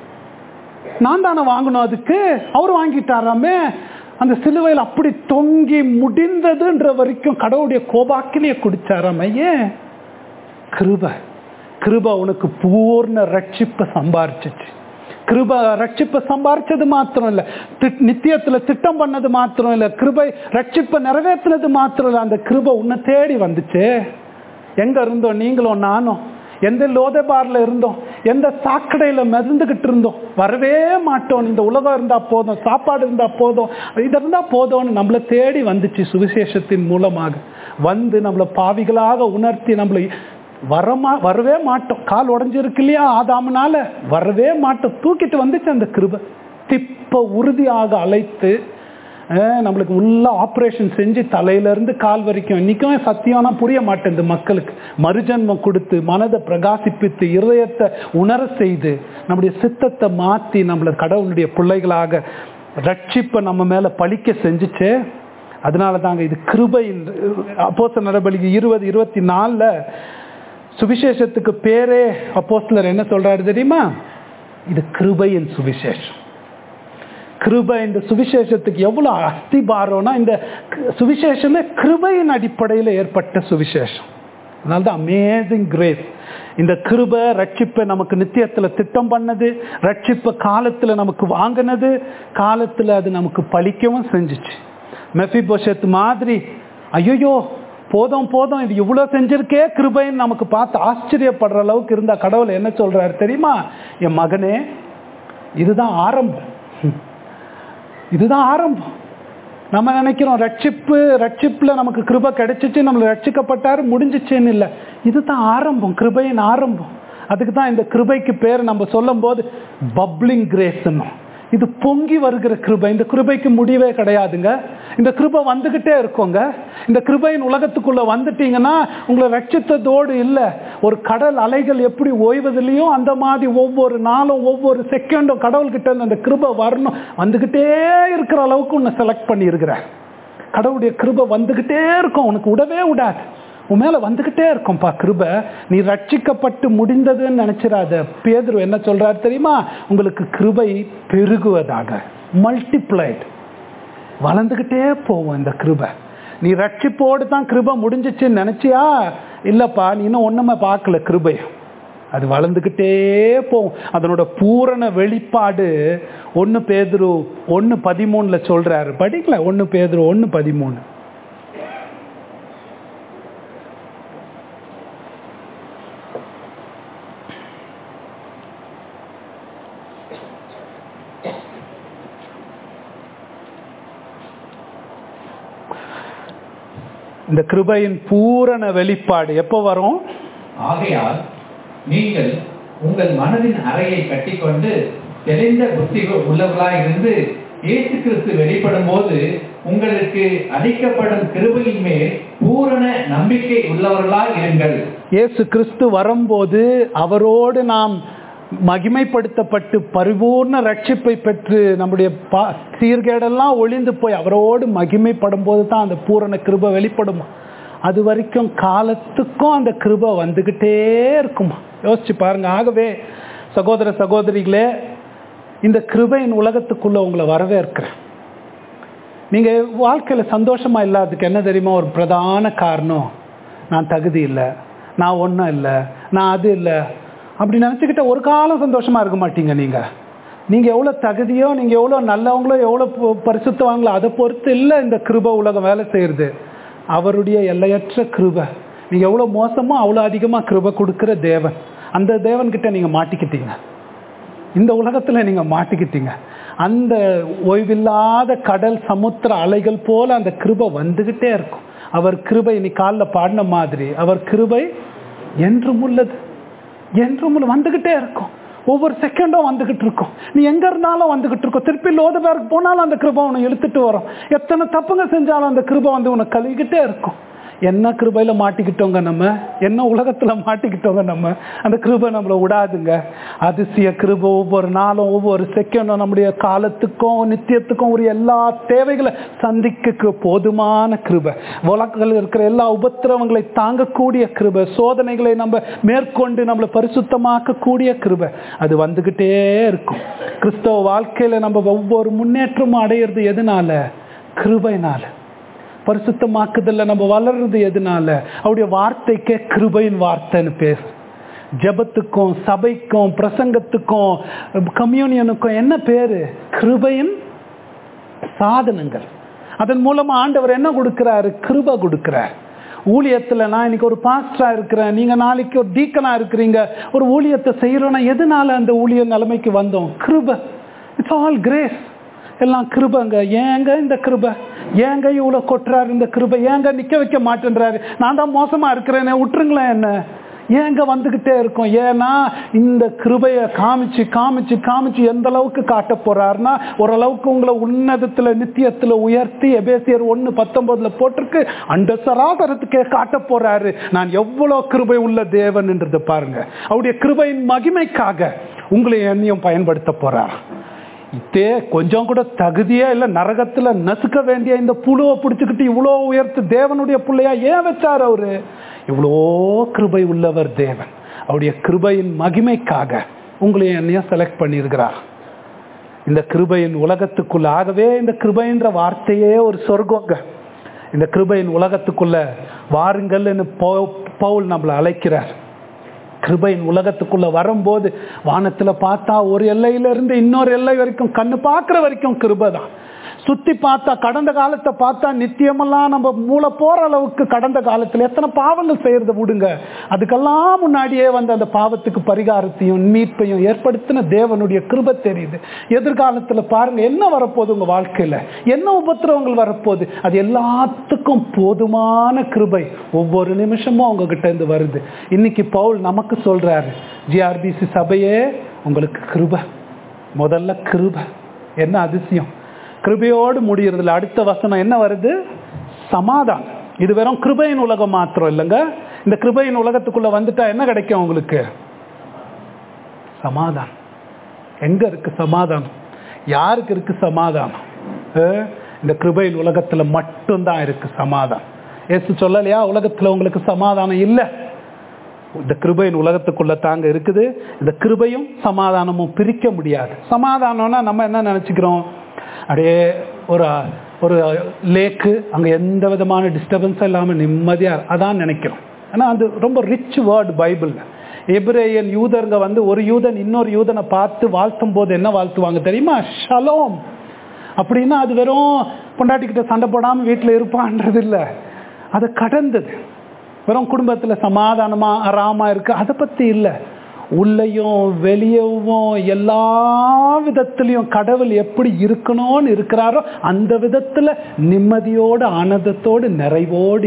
நான் தானே வாங்கணும், அதுக்கு அவர் வாங்கிட்டாராமே. அந்த சிலுவையில் அப்படி தொங்கி முடிந்ததுன்ற வரைக்கும் கடவுளுடைய கோபாக்கிலேயே குடிச்சாராமே. ஏன்? கிருபை. கிருபை உனக்கு பூர்ண ரட்சிப்பை சம்பாரிச்சிச்சு. கிருபை ரட்சிப்பை சம்பாரிச்சது மாத்திரம் இல்லை, நித்தியத்துல திட்டம் பண்ணது மாத்திரம் இல்லை, கிருபை ரட்சிப்பை நிறைவேற்றினது மாத்திரம் இல்லை. அந்த கிருபை உன்னை தேடி வந்துச்சு. எங்க இருந்தோம் நீங்களும் நானும்? எந்த லோதேபார்ல இருந்தோம், எந்த சாக்கடையில மிதந்துகிட்டு இருந்தோம். வரவே மாட்டோம். இந்த உலகம் இருந்தா போதும், சாப்பாடு இருந்தா போதும், இது இருந்தா போதும்னு நம்மளை தேடி வந்துச்சு. சுவிசேஷத்தின் மூலமாக வந்து நம்மளை பாவிகளாக உணர்த்தி நம்மளை வரவே மாட்டோம். கால் உடஞ்சிருக்கு இல்லையா ஆதாமுனால, வரவே மாட்டோம். தூக்கிட்டு வந்துச்சு அந்த கிருபை. திப்ப உறுதியாக அழைத்து நம்மளுக்கு உள்ள ஆப்ரேஷன் செஞ்சு தலையிலேருந்து கால் வரைக்கும். இன்றைக்குமே சத்தியம்னா புரிய மாட்டேங்குது மக்களுக்கு. மறுஜன்மம் கொடுத்து மனதை பிரகாசிப்பித்து இருதயத்தை உணர செய்து நம்முடைய சித்தத்தை மாற்றி நம்மளை கடவுளுடைய பிள்ளைகளாக ரட்சிப்பை நம்ம மேலே பழிக்க செஞ்சுச்சு. அதனால தாங்க இது கிருபையின். அப்போஸ்தலர் நடபடிகள் 20:24 சுவிசேஷத்துக்கு பேரே அப்போஸ்தலர் என்ன சொல்றாரு தெரியுமா? இது கிருபையின் சுவிசேஷம். கிருபை இந்த சுவிசேஷத்துக்கு எவ்வளவு அஸ்திபாரம்னா, இந்த சுவிசேஷமே கிருபையின் அடிப்படையில் ஏற்பட்ட சுவிசேஷம். அதனால்தான் அமேசிங் கிரேஸ். இந்த கிருபை ரட்சிப்பை நமக்கு நித்தியத்தில் திட்டம் பண்ணது, ரட்சிப்பை காலத்தில் நமக்கு வாங்கினது, காலத்தில் அது நமக்கு பழிக்கவும் செஞ்சிச்சு. மெஃபிபோஷெத் மாதிரி ஐயோ போதும் போதும் இது இவ்வளோ செஞ்சிருக்கே கிருபைன்னு நமக்கு பார்த்து ஆச்சரியப்படுற அளவுக்கு இருந்தா கடவுள் என்ன சொல்றாரு தெரியுமா? என் மகனே, இதுதான் ஆரம்பம், இதுதான் ஆரம்பம். நம்ம நினைக்கிறோம் ரட்சிப்புல நமக்கு கிருபை கிடைச்சிச்சு, நம்மள ரட்சிக்கப்பட்டாரு முடிஞ்சிச்சுன்னு இல்லை. இதுதான் ஆரம்பம், கிருபையின் ஆரம்பம். அதுக்கு தான் இந்த கிருபைக்கு பேர் நம்ம சொல்லும் போது பப்ளிங் கிரேஸ்ன்னு. இது பொங்கி வருகிற கிருபை. இந்த கிருபைக்கு முடிவே கிடையாதுங்க. இந்த கிருபை வந்துகிட்டே இருக்குங்க. இந்த கிருபையின் உலகத்துக்குள்ள வந்துட்டீங்கன்னா உங்களை ரட்சித்ததோடு இல்லை, ஒரு கடல் அலைகள் எப்படி ஓய்வதிலையும் அந்த மாதிரி ஒவ்வொரு நாளும் ஒவ்வொரு செகண்டும் கடவுள்கிட்ட அந்த கிருபை வரணும், வந்துகிட்டே இருக்கிற அளவுக்கு உன்னை செலக்ட் பண்ணி இருக்கிற கடவுளுடைய கிருபை வந்துகிட்டே இருக்கும். உனக்கு விடவே விடாது, உன் மேல வந்துகிட்டே இருக்கும்பா கிருபை. நீ ரட்சிக்கப்பட்டு முடிந்ததுன்னு நினைச்சிடாத. பேதுரு என்ன சொல்றாரு தெரியுமா? உங்களுக்கு கிருபை பெருகுவதாக, மல்டிப்ளைட், வளர்ந்துகிட்டே போவோம் இந்த கிருபை. நீ ரட்சிப்போடு தான் கிருபை முடிஞ்சிச்சுன்னு நினைச்சியா? இல்லப்பா, நீ இன்னும் ஒண்ணுமே பார்க்கல கிருபை. அது வளர்ந்துகிட்டே போகும். அதனோட பூரண வெளிப்பாடு 1 பேதுரு 1:13 சொல்றாரு. படிக்கல 1 பேதுரு 1:13. இந்த கிருபையின் பூரண வெளிப்பாடு எப்போ வரும்? ஆகையால் நீங்கள் உங்கள் மனதின் அறையை கட்டிக்கொண்டு தெளிந்த புத்தி உள்ளவர்களாய் இருந்து இயேசு கிறிஸ்து வெளிப்படும் போது உங்களுக்கு அளிக்கப்படும் கிருபையின் மேல் பூரண நம்பிக்கை உள்ளவர்களாய் இருங்கள். இயேசு கிறிஸ்து வரும்போது அவரோடு நாம் மகிமைப்படுத்தப்பட்டு பரிபூர்ண ரட்சிப்பை பெற்று நம்முடைய சீர்கேடெல்லாம் ஒளிந்து போய் அவரோடு மகிமைப்படும் போது தான் அந்த பூரண கிருபை வெளிப்படுமா. அது வரைக்கும் காலத்துக்கும் அந்த கிருபை வந்துகிட்டே இருக்குமா. யோசிச்சு பாருங்க. ஆகவே சகோதர சகோதரிகளே, இந்த கிருபையின் உலகத்துக்குள்ள உங்களை வரவேற்கிறேன். நீங்க வாழ்க்கையில சந்தோஷமா இல்லாததுக்கு என்ன தெரியுமா ஒரு பிரதான காரணம்? நான் தகுதி இல்லை, நான் ஒன்றும் இல்லை, நான் அது இல்லை அப்படி நினச்சிக்கிட்ட ஒரு காலம் சந்தோஷமா இருக்க மாட்டீங்க. நீங்க எவ்வளோ தகுதியோ, நீங்க எவ்வளோ நல்லவங்களோ, எவ்வளோ பரிசுத்தவாங்களோ அதை பொறுத்து இல்லை இந்த கிருபை உலகம் வேலை செய்யறது. அவருடைய எல்லையற்ற கிருபை. நீங்க எவ்வளோ மோசமோ அவ்வளோ அதிகமாக கிருபை கொடுக்குற தேவன். அந்த தேவன்கிட்ட நீங்க மாட்டிக்கிட்டீங்க, இந்த உலகத்துல நீங்க மாட்டிக்கிட்டீங்க. அந்த ஓய்வில்லாத கடல் சமுத்திர அலைகள் போல அந்த கிருபை வந்துகிட்டே இருக்கும். அவர் கிருபை நீ காலில் பாடின மாதிரி அவர் கிருபை என்றும் உள்ளது, என்றும் வந்துகிட்டே இருக்கும். ஒவ்வொரு செகண்டும் வந்துகிட்டு இருக்கும். நீ எங்க இருந்தாலும் வந்துகிட்டு இருக்கும். திருப்பி லோதபேருக்கு போனாலும் அந்த கிருபை உன்னை இழுத்துட்டு வரும். எத்தனை தப்புங்க செஞ்சாலும் அந்த கிருபை வந்து உன்னை கழுவிக்கிட்டே இருக்கும். என்ன கிருபையில மாட்டிக்கிட்டோங்க நம்ம, என்ன உலகத்துல மாட்டிக்கிட்டோங்க நம்ம. அந்த கிருபை நம்மளை விடாதுங்க. அதிசய கிருபை ஒவ்வொரு நாளும் ஒவ்வொரு செகண்டும் நம்முடைய காலத்துக்கும் நித்தியத்துக்கும் ஒரு எல்லா தேவைகளை சந்திக்க போதுமான கிருபை. உலகத்தில் இருக்கிற எல்லா உபத்திரவங்களை தாங்கக்கூடிய கிருபை, சோதனைகளை நம்ம மேற்கொண்டு நம்மளை பரிசுத்தமாக்க கூடிய கிருபை அது வந்துகிட்டே இருக்கும். கிறிஸ்தவ வாழ்க்கையில நம்ம ஒவ்வொரு முன்னேற்றமும் அடையிறது எதனால? கிருபைனால. பரிசுத்தமாக்குதல்ல நம்ம வளர்றது எதனால? அவருடைய வார்த்தைக்கே கிருபையின் வார்த்தைன்னு பேர். ஜெபத்துக்கும் சபைக்கும் பிரசங்கத்துக்கும் கம்யூனியனுக்கும் என்ன பேரு? கிருபையின் சாதனங்கள். அதன் மூலமா ஆண்டவர் என்ன கொடுக்கிறாரு? கிருபை கொடுக்கிறார். ஊழியத்துல நான் இன்னைக்கு ஒரு பாஸ்டரா இருக்கிறேன், நீங்க நாளைக்கு ஒரு டீக்கனா இருக்கிறீங்க, ஒரு ஊழியத்தை செய்யறோம்னா எதனால அந்த ஊழிய நிலைமைக்கு வந்தோம்? கிருபை. It's all grace. எல்லாம் கிருபைங்க. ஏங்க இந்த கிருபை? ஏங்க இவ்வளவு கொட்டுறாரு இந்த கிருபை? ஏங்க நிக்க வைக்க மாட்டேன்றாரு? நான் தான் மோசமா இருக்கிறேனே, விட்டுருங்களேன் என்ன? ஏங்க வந்துகிட்டே இருக்கும்? ஏன்னா இந்த கிருபையை காமிச்சு காமிச்சு காமிச்சு எந்த அளவுக்கு காட்ட போறாருன்னா, ஓரளவுக்கு உங்களை உன்னதத்துல நித்தியத்துல உயர்த்தி எபேசியர் 1:19 போட்டிருக்கு, அந்த சராசரத்துக்கே காட்ட போறாரு நான் எவ்வளவு கிருபை உள்ள தேவன் என்றது. பாருங்க, அவருடைய கிருபையின் மகிமைக்காக உங்களை என்னையும் பயன்படுத்த போறார். இதே கொஞ்சம் கூட தகுதியா இல்ல, நரகத்துல நசுக்க வேண்டிய இந்த புழுவை பிடிச்சுக்கிட்டு இவ்வளோ உயர்த்து தேவனுடைய பிள்ளையா ஏன் வச்சார்? அவரு இவ்வளோ கிருபை உள்ளவர் தேவன். அவருடைய கிருபையின் மகிமைக்காக உங்களையும் என்னையும் செலக்ட் பண்ணியிருக்கிறார். இந்த கிருபையின் உலகத்துக்குள்ள, ஆகவே இந்த கிருபைன்ற வார்த்தையே ஒரு சொர்க்கங்க. இந்த கிருபையின் உலகத்துக்குள்ள வாருங்கள் என்று பவுல் நம்மளை அழைக்கிறார். கிருபையின் உலகத்துக்குள்ள வரும்போது வானத்துல பார்த்தா ஒரு எல்லையிலிருந்து இன்னொரு எல்லை வரைக்கும் கண்ணு பார்க்கிற வரைக்கும் கிருபை தான். சுத்தி பார்த்தா கடந்த காலத்தை பார்த்தா நித்தியமெல்லாம் நம்ம மூளை போற அளவுக்கு கடந்த காலத்துல எத்தனை பாவங்கள் செய்யறத விடுங்க, அதுக்கெல்லாம் முன்னாடியே வந்து அந்த பாவத்துக்கு பரிகாரத்தையும் மீட்பையும் ஏற்படுத்தின தேவனுடைய கிருபை தெரியுது. எதிர்காலத்துல பாருங்க என்ன வரப்போகுது, உங்க வாழ்க்கையில என்ன உபத்திரவங்கள் வரப்போகுது, அது எல்லாத்துக்கும் போதுமான கிருபை ஒவ்வொரு நிமிஷமும் உங்ககிட்ட இருந்து வருது. இன்னைக்கு பவுல் நமக்கு சொல்றாரு, ஜிஆர்பிசி சபையே உங்களுக்கு கிருபை, முதல்ல கிருபை. என்ன அதிசயம், கிருபையோடு முடியறதுல அடுத்த வசனம் என்ன வருது? சமாதானம். இது வெறும் கிருபையின் உலகம் மாத்திரம் இல்லைங்க. இந்த கிருபையின் உலகத்துக்குள்ள வந்துட்டா என்ன கிடைக்கும் உங்களுக்கு? சமாதானம். எங்க இருக்கு சமாதானம்? யாருக்கு இருக்கு சமாதானம்? இந்த கிருபையின் உலகத்துல மட்டும்தான் இருக்கு சமாதானம். ஏசு சொல்லலையா உலகத்துல உங்களுக்கு சமாதானம் இல்லை? இந்த கிருபையின் உலகத்துக்குள்ள தாங்க இருக்குது. இந்த கிருபையும் சமாதானமும் பிரிக்க முடியாது. சமாதானம்னா நம்ம என்ன நினைச்சுக்கிறோம், அப்படியே ஒரு ஒரு லேக்கு, அங்கே எந்த விதமான டிஸ்டர்பன்ஸும் இல்லாமல் நிம்மதியாக அதான் நினைக்கிறோம். ஆனால் அது ரொம்ப ரிச் வேர்டு பைபிளில். எபிரேயன் யூதருங்க வந்து ஒரு யூதன் இன்னொரு யூதனை பார்த்து வாழ்த்தும் போது என்ன வாழ்த்துவாங்க தெரியுமா? ஷலோம். அப்படின்னா அது வெறும் பொண்டாட்டிக்கிட்ட சண்டை போடாமல் வீட்டில் இருப்பான்றது இல்லை, அதை கடந்தது. வெறும் குடும்பத்தில் சமாதானமாக ஆறாமல் இருக்கு அதை பற்றி இல்லை. உள்ளேயும் வெளியவும் எல்லா விதத்திலையும் கடவுள் எப்படி இருக்கணும்னு இருக்கிறாரோ அந்த விதத்துல நிம்மதியோடு ஆனந்தத்தோடு நிறைவோடு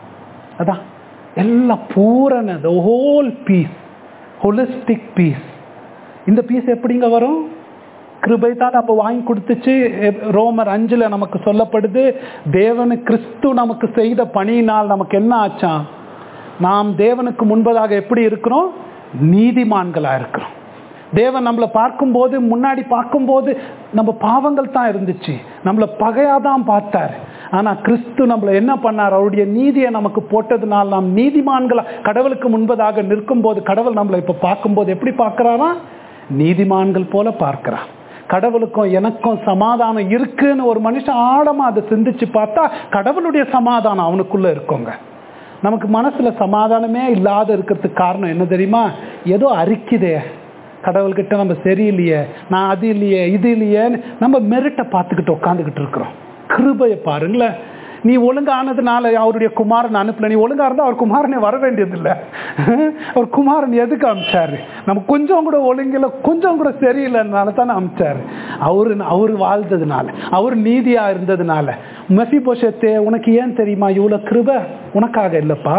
அதான் எல்லாம் பூரண ஹோல் பீஸ், ஹோலிஸ்டிக் பீஸ். இந்த பீஸ் எப்படிங்க வரும்? கிருபை தான் நம்ம வாங்கி கொடுத்துச்சு. ரோமர் 5 நமக்கு சொல்லப்படுது, தேவனு கிறிஸ்து நமக்கு செய்த பணியினால் நமக்கு என்ன ஆச்சான்? நாம் தேவனுக்கு முன்பதாக எப்படி இருக்கிறோம்? நீதிமான்களா இருக்கிறோம். தேவன் நம்மளை பார்க்கும்போது, முன்னாடி பார்க்கும்போது நம்ம பாவங்கள் தான் இருந்துச்சு, நம்மளை பகையாதான் பார்த்தார். ஆனா கிறிஸ்து நம்மளை என்ன பண்ணார்? அவருடைய நீதியை நமக்கு போட்டதுனால் நாம் நீதிமான்களா கடவுளுக்கு முன்பதாக நிற்கும் போது கடவுள் நம்மளை இப்ப பார்க்கும்போது எப்படி பார்க்கிறாரா? நீதிமான்கள் போல பார்க்கிறார். கடவுளுக்கும் எனக்கும் சமாதானம் இருக்குன்னு ஒரு மனுஷன் ஆழமா அதை சிந்திச்சு பார்த்தா கடவுளுடைய சமாதானம் அவனுக்குள்ள இருக்குங்க. நமக்கு மனசுல சமாதானமே இல்லாத இருக்கிறதுக்கு காரணம் என்ன தெரியுமா? ஏதோ அரிக்குதே, கடவுள்கிட்ட நம்ம சரியில்லையே, நான் அது இல்லையே இது இல்லையேன்னு நம்ம மெரிட்டை பார்த்துக்கிட்டு உட்காந்துக்கிட்டு இருக்கிறோம். கிருபையை பாருங்களேன். நீ ஒழுங்கானதுனால அவருடைய குமாரன் அனுப்பல, நீ ஒழுங்கா இருந்தா அவர் குமாரனே வர வேண்டியதில்லை. அவர் குமாரன் எதுக்கு அனுப்பிச்சாரு? நம்ம கொஞ்சம் கூட ஒழுங்கில கொஞ்சம் கூட சரியில்லைனால தானே அனுப்பிச்சாரு. அவரு வாழ்ந்ததுனால, அவர் நீதியா இருந்ததுனால. மெஃபிபோஷத்தே உனக்கு ஏன் தெரியுமா இவ்வளவு கிருபை? உனக்காக இல்லப்பா,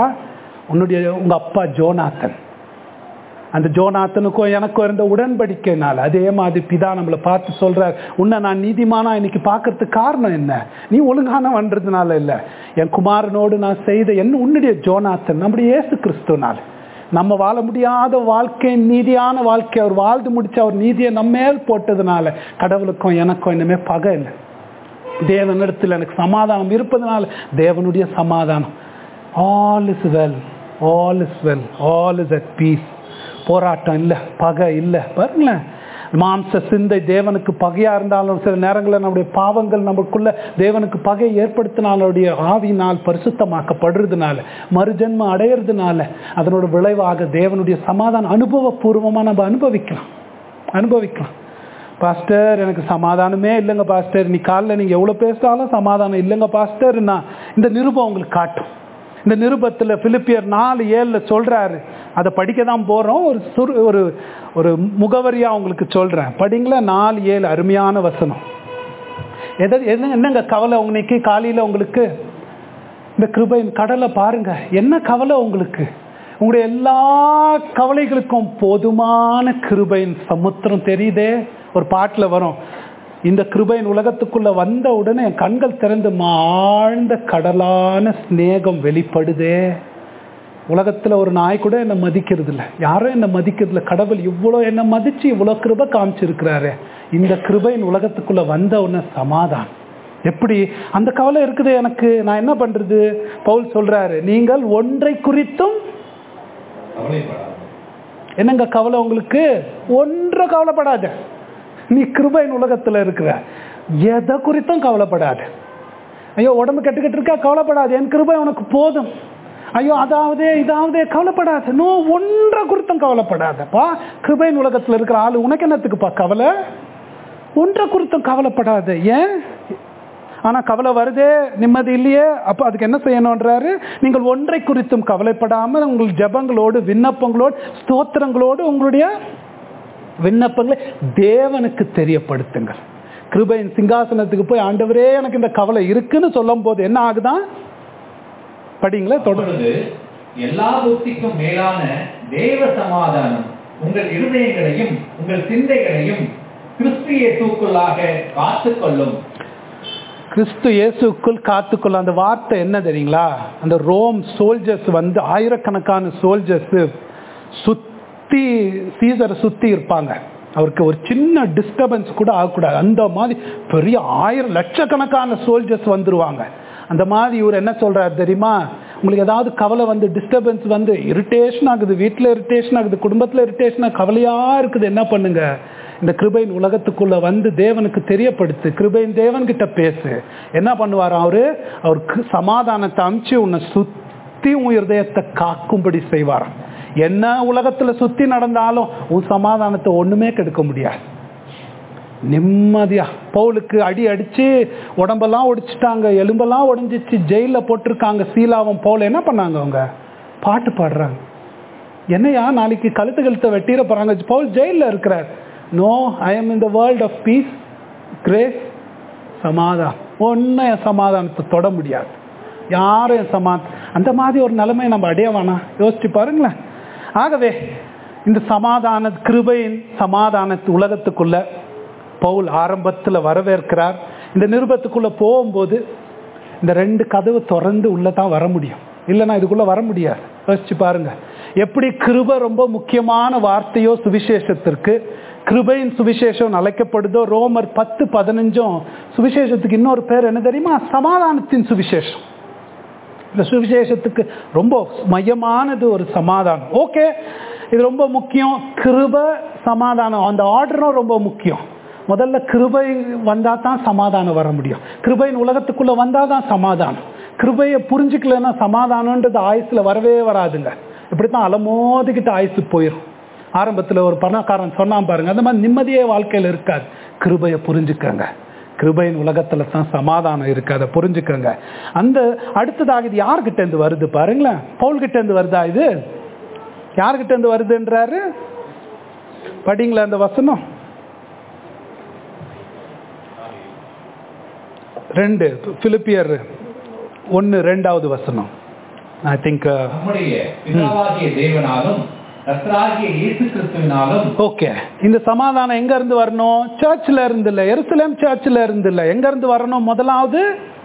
உங்க அப்பா ஜோனாத்தன், அந்த ஜோனாத்தனுக்கும் எனக்கும் இருந்த உடன்படிக்கைனால. அதே மாதிரி பிதா நம்மளை பார்த்து சொல்றார், உன்னை நான் நீதிமானா இன்னைக்கு பார்க்கறதுக்கு காரணம் என்ன? நீ ஒழுங்கான வந்ததுனால இல்லை, என் குமாரனோடு நான் செய்த உன்னுடைய ஜோனாத்தன் நம்முடைய இயேசு கிறிஸ்துனால. நம்ம வாழ முடியாத வாழ்க்கை, நீதியான வாழ்க்கை அவர் வாழ்ந்து முடிச்சு அவர் நீதியை நம்ம மேல் போட்டதுனால கடவுளுக்கும் எனக்கும் இன்னுமே பகை இல்லை. தேவனிடத்தில் எனக்கு சமாதானம் இருப்பதனால தேவனுடைய சமாதானம். All is well, all is well, all is at peace. போராட்டம் இல்லை, பகை இல்லை. பாருங்களேன், மாம்ச சிந்தை தேவனுக்கு பகையா இருந்தாலும் சில நேரங்களில் நம்முடைய பாவங்கள் நமக்குள்ள தேவனுக்கு பகை ஏற்படுத்தினாலுடைய ஆவியினால் பரிசுத்தமாக்கப்படுறதுனால, மறுஜன்மம் அடையிறதுனால அதனோட விளைவாக தேவனுடைய சமாதானம் அனுபவபூர்வமாக நம்ம அனுபவிக்கலாம். பாஸ்டர் எனக்கு சமாதானமே இல்லைங்க பாஸ்டர், நீ காலைல நீங்கள் எவ்வளோ பேசினாலும் சமாதானம் இல்லைங்க பாஸ்டர்னா இந்த நிருபம் உங்களுக்கு காட்டும். இந்த நிருபத்தில் பிலிப்பியர் 4:7 சொல்றாரு. அதை படிக்க தான் போறோம். ஒரு ஒரு முகவரியா உங்களுக்கு சொல்றேன், படிங்களா? 4:7 அருமையான வசனம். என்னங்க கவலை உங்களுக்கு காலையில? உங்களுக்கு இந்த கிருபையின் கடலை பாருங்க, என்ன கவலை உங்களுக்கு? உங்களுடைய எல்லா கவலைகளுக்கும் போதுமான கிருபையின் சமுத்திரம் தெரியுதே. ஒரு பாட்டில் வரும், இந்த கிருபையின் உலகத்துக்குள்ள வந்த உடனே என் கண்கள் திறந்து ஆழ்ந்த கடலான ஸ்நேகம் வெளிப்படுதே. உலகத்துல ஒரு நாய் கூட என்னை மதிக்கிறது இல்லை, யாரும் என்னை மதிக்கிறது இல்லை. கடவுள் இவ்வளோ என்னை மதிச்சு இவ்வளோ கிருபை காமிச்சிருக்கிறாரு. இந்த கிருபையின் உலகத்துக்குள்ள வந்த உடனே சமாதானம். எப்படி அந்த கவலை இருக்குது எனக்கு, நான் என்ன பண்றது? பவுல் சொல்றாரு, நீங்கள் ஒன்றை குறித்தும் என்னங்க கவலை உங்களுக்கு? ஒன்றை கவலைப்படாத. நீ கிருபையின் உலகத்துல இருக்கிற, எதை குறித்தும் கவலைப்படாது. ஐயோ உடம்பு கெட்டுக்கிட்டு இருக்கா, கவலைப்படாது, என் கிருபை உனக்கு போதும். ஐயோ அதாவது இதாவது கவலைப்படாது. நோ, ஒன்றை குறித்தும் கவலைப்படாதப்பா. கிருபையின் உலகத்துல இருக்கிற ஆளு உனக்கு என்னத்துக்குப்பா கவலை? ஒன்றை குறித்தும் கவலைப்படாது. ஏன்? ஆனா கவலை வருதே, நிம்மதி இல்லையே, அப்ப அதுக்கு என்ன செய்யணும்ன்றாரு? நீங்கள் ஒன்றை குறித்தும் கவலைப்படாமல் உங்கள் ஜெபங்களோடு விண்ணப்பங்களோடு ஸ்தோத்திரங்களோடு உங்களுடைய விண்ணப்பங்களை தேவனுக்கு தெரியப்படுத்துங்கள். கிருபையின் சிங்காசனத்துக்கு போய் ஆண்டவரே எனக்கு இந்த கவலை இருக்குன்னு சொல்லும் போது என்ன ஆகுதான்? படிங்களே தொடர்ந்து. எல்லா புத்திக்கும் மேலான தேவ சமாதானம் உங்கள் இருதயங்களையும் உங்கள் சிந்தைகளையும் கிறிஸ்து இயேசுக்குள்ளாக காத்துக்கொள்ளும். கிறிஸ்து இயேசுக்குள் காத்துக்கொள்ள, அந்த வார்த்தை என்ன தெரியுங்களா? அந்த ரோம் சோல்ஜர்ஸ் வந்து ஆயிரக்கணக்கான சோல்ஜர்ஸ் சுத்தி சீசரை சுத்தி இருப்பாங்க. அவருக்கு ஒரு சின்ன டிஸ்டர்பன்ஸ் கூட ஆகக்கூடாது. அந்த மாதிரி பெரிய 1000 லட்சக்கணக்கான சோல்ஜர்ஸ் வந்துருவாங்க. அந்த மாதிரி இவர் என்ன சொல்றாரு தெரியுமா? உங்களுக்கு ஏதாவது கவலை வந்து டிஸ்டர்பன்ஸ் வந்து இரிட்டேஷன் ஆகுது, வீட்டில் இரிட்டேஷன் ஆகுது, குடும்பத்தில் இரிட்டேஷன் கவலையா இருக்குது, என்ன பண்ணுங்க? இந்த கிருபையின் உலகத்துக்குள்ள வந்து தேவனுக்கு தெரியப்படுத்து, கிருபையின் தேவன்கிட்ட பேசு. என்ன பண்ணுவார் அவருக்கு சமாதானத்தை அமிச்சு உன்னை சுத்தி உன் இருதயத்தை காக்கும்படி செய்வார். என்ன உலகத்துல சுத்தி நடந்தாலும் உன் சமாதானத்தை ஒண்ணுமே கெடுக்க முடியாது. நிம்மதியா பவுலுக்கு அடி அடிச்சு உடம்பெல்லாம் ஒடிச்சிட்டாங்க, எலும்பெல்லாம் உடைஞ்சிச்சு, ஜெயில போட்டிருக்காங்க. சீலாவும் பவுல் என்ன பண்ணாங்க? அவங்க பாட்டு பாடுறாங்க. என்னையா நாளைக்கு கழுத்தை வெட்டிட போறாங்க, பவுல் ஜெயில இருக்கிறார். No, I am in the world of peace, grace, சமாதானம். ஒன்னும் என் சமாதானத்தை தொட முடியாது, யாரும் என் சமாதானம். அந்த மாதிரி ஒரு நிலைமையை நம்ம அடைய வேணாம், யோசிச்சு பாருங்களேன். ஆகவே இந்த சமாதான கிருபையின் சமாதானத்து உலகத்துக்குள்ள பவுல் ஆரம்பத்தில் வரவேற்கிறார். இந்த நிருபத்துக்குள்ள போகும்போது இந்த 2 கதவு திறந்து உள்ளதான் வர முடியும், இல்லைன்னா இதுக்குள்ள வர முடியாது. யோசிச்சு பாருங்க எப்படி கிருபை ரொம்ப முக்கியமான வார்த்தையோ சுவிசேஷத்திற்கு, கிருபையின் சுவிசேஷம் அழைக்கப்படுதோ. ரோமர் 10:15 சுவிசேஷத்துக்கு இன்னொரு பேர் என்ன தெரியுமா? சமாதானத்தின் சுவிசேஷம். இந்த சுவிசேஷத்துக்கு ரொம்ப மையமானது ஒரு சமாதானம். ஓகே, இது ரொம்ப முக்கியம். கிருபை சமாதானம், அந்த ஆர்டரும் ரொம்ப முக்கியம். முதல்ல கிருபை வந்தா தான் சமாதானம் வர முடியும். கிருபையின் உலகத்துக்குள்ள வந்தா தான் சமாதானம். கிருபையை புரிஞ்சுக்கலன்னா சமாதானம்ன்றது ஆயுசுல வரவே வராதுங்க. இப்படித்தான் அலமோதிக்கிட்டு ஆயுசு போயிடும். ஆரம்பத்தில் ஒரு பணக்காரன் சொன்னான் பாருங்க, அந்த மாதிரி நிம்மதியே வாழ்க்கையில் இருக்காது. கிருபையை புரிஞ்சுக்கங்க, கிருபையின் உலகத்துல தான் சமாதானம் இருக்கு, அதை புரிஞ்சுக்கங்க. அந்த அடுத்ததாக இது யார்கிட்ட இருந்து வருது பாருங்களேன்? பவுல் கிட்ட இருந்து வருதா? இது யார்கிட்ட இருந்து வருதுன்றாரு? படிங்களா அந்த வசனம் 2 பிலிப்பியர் 1:2 வசனம். ஐ திங்க் நம்முடைய பிதாவாகிய தேவனாலும் கர்த்தராகிய இயேசு கிறிஸ்துவினாலும். ஓகே, இந்த சமாதானம் எங்க இருந்து வரணும்? சர்ச்சில் இருந்து இல்ல, எருசலேம் சர்ச்சில் இருந்து இல்ல. எங்க இருந்து வரணும்? முதலாவது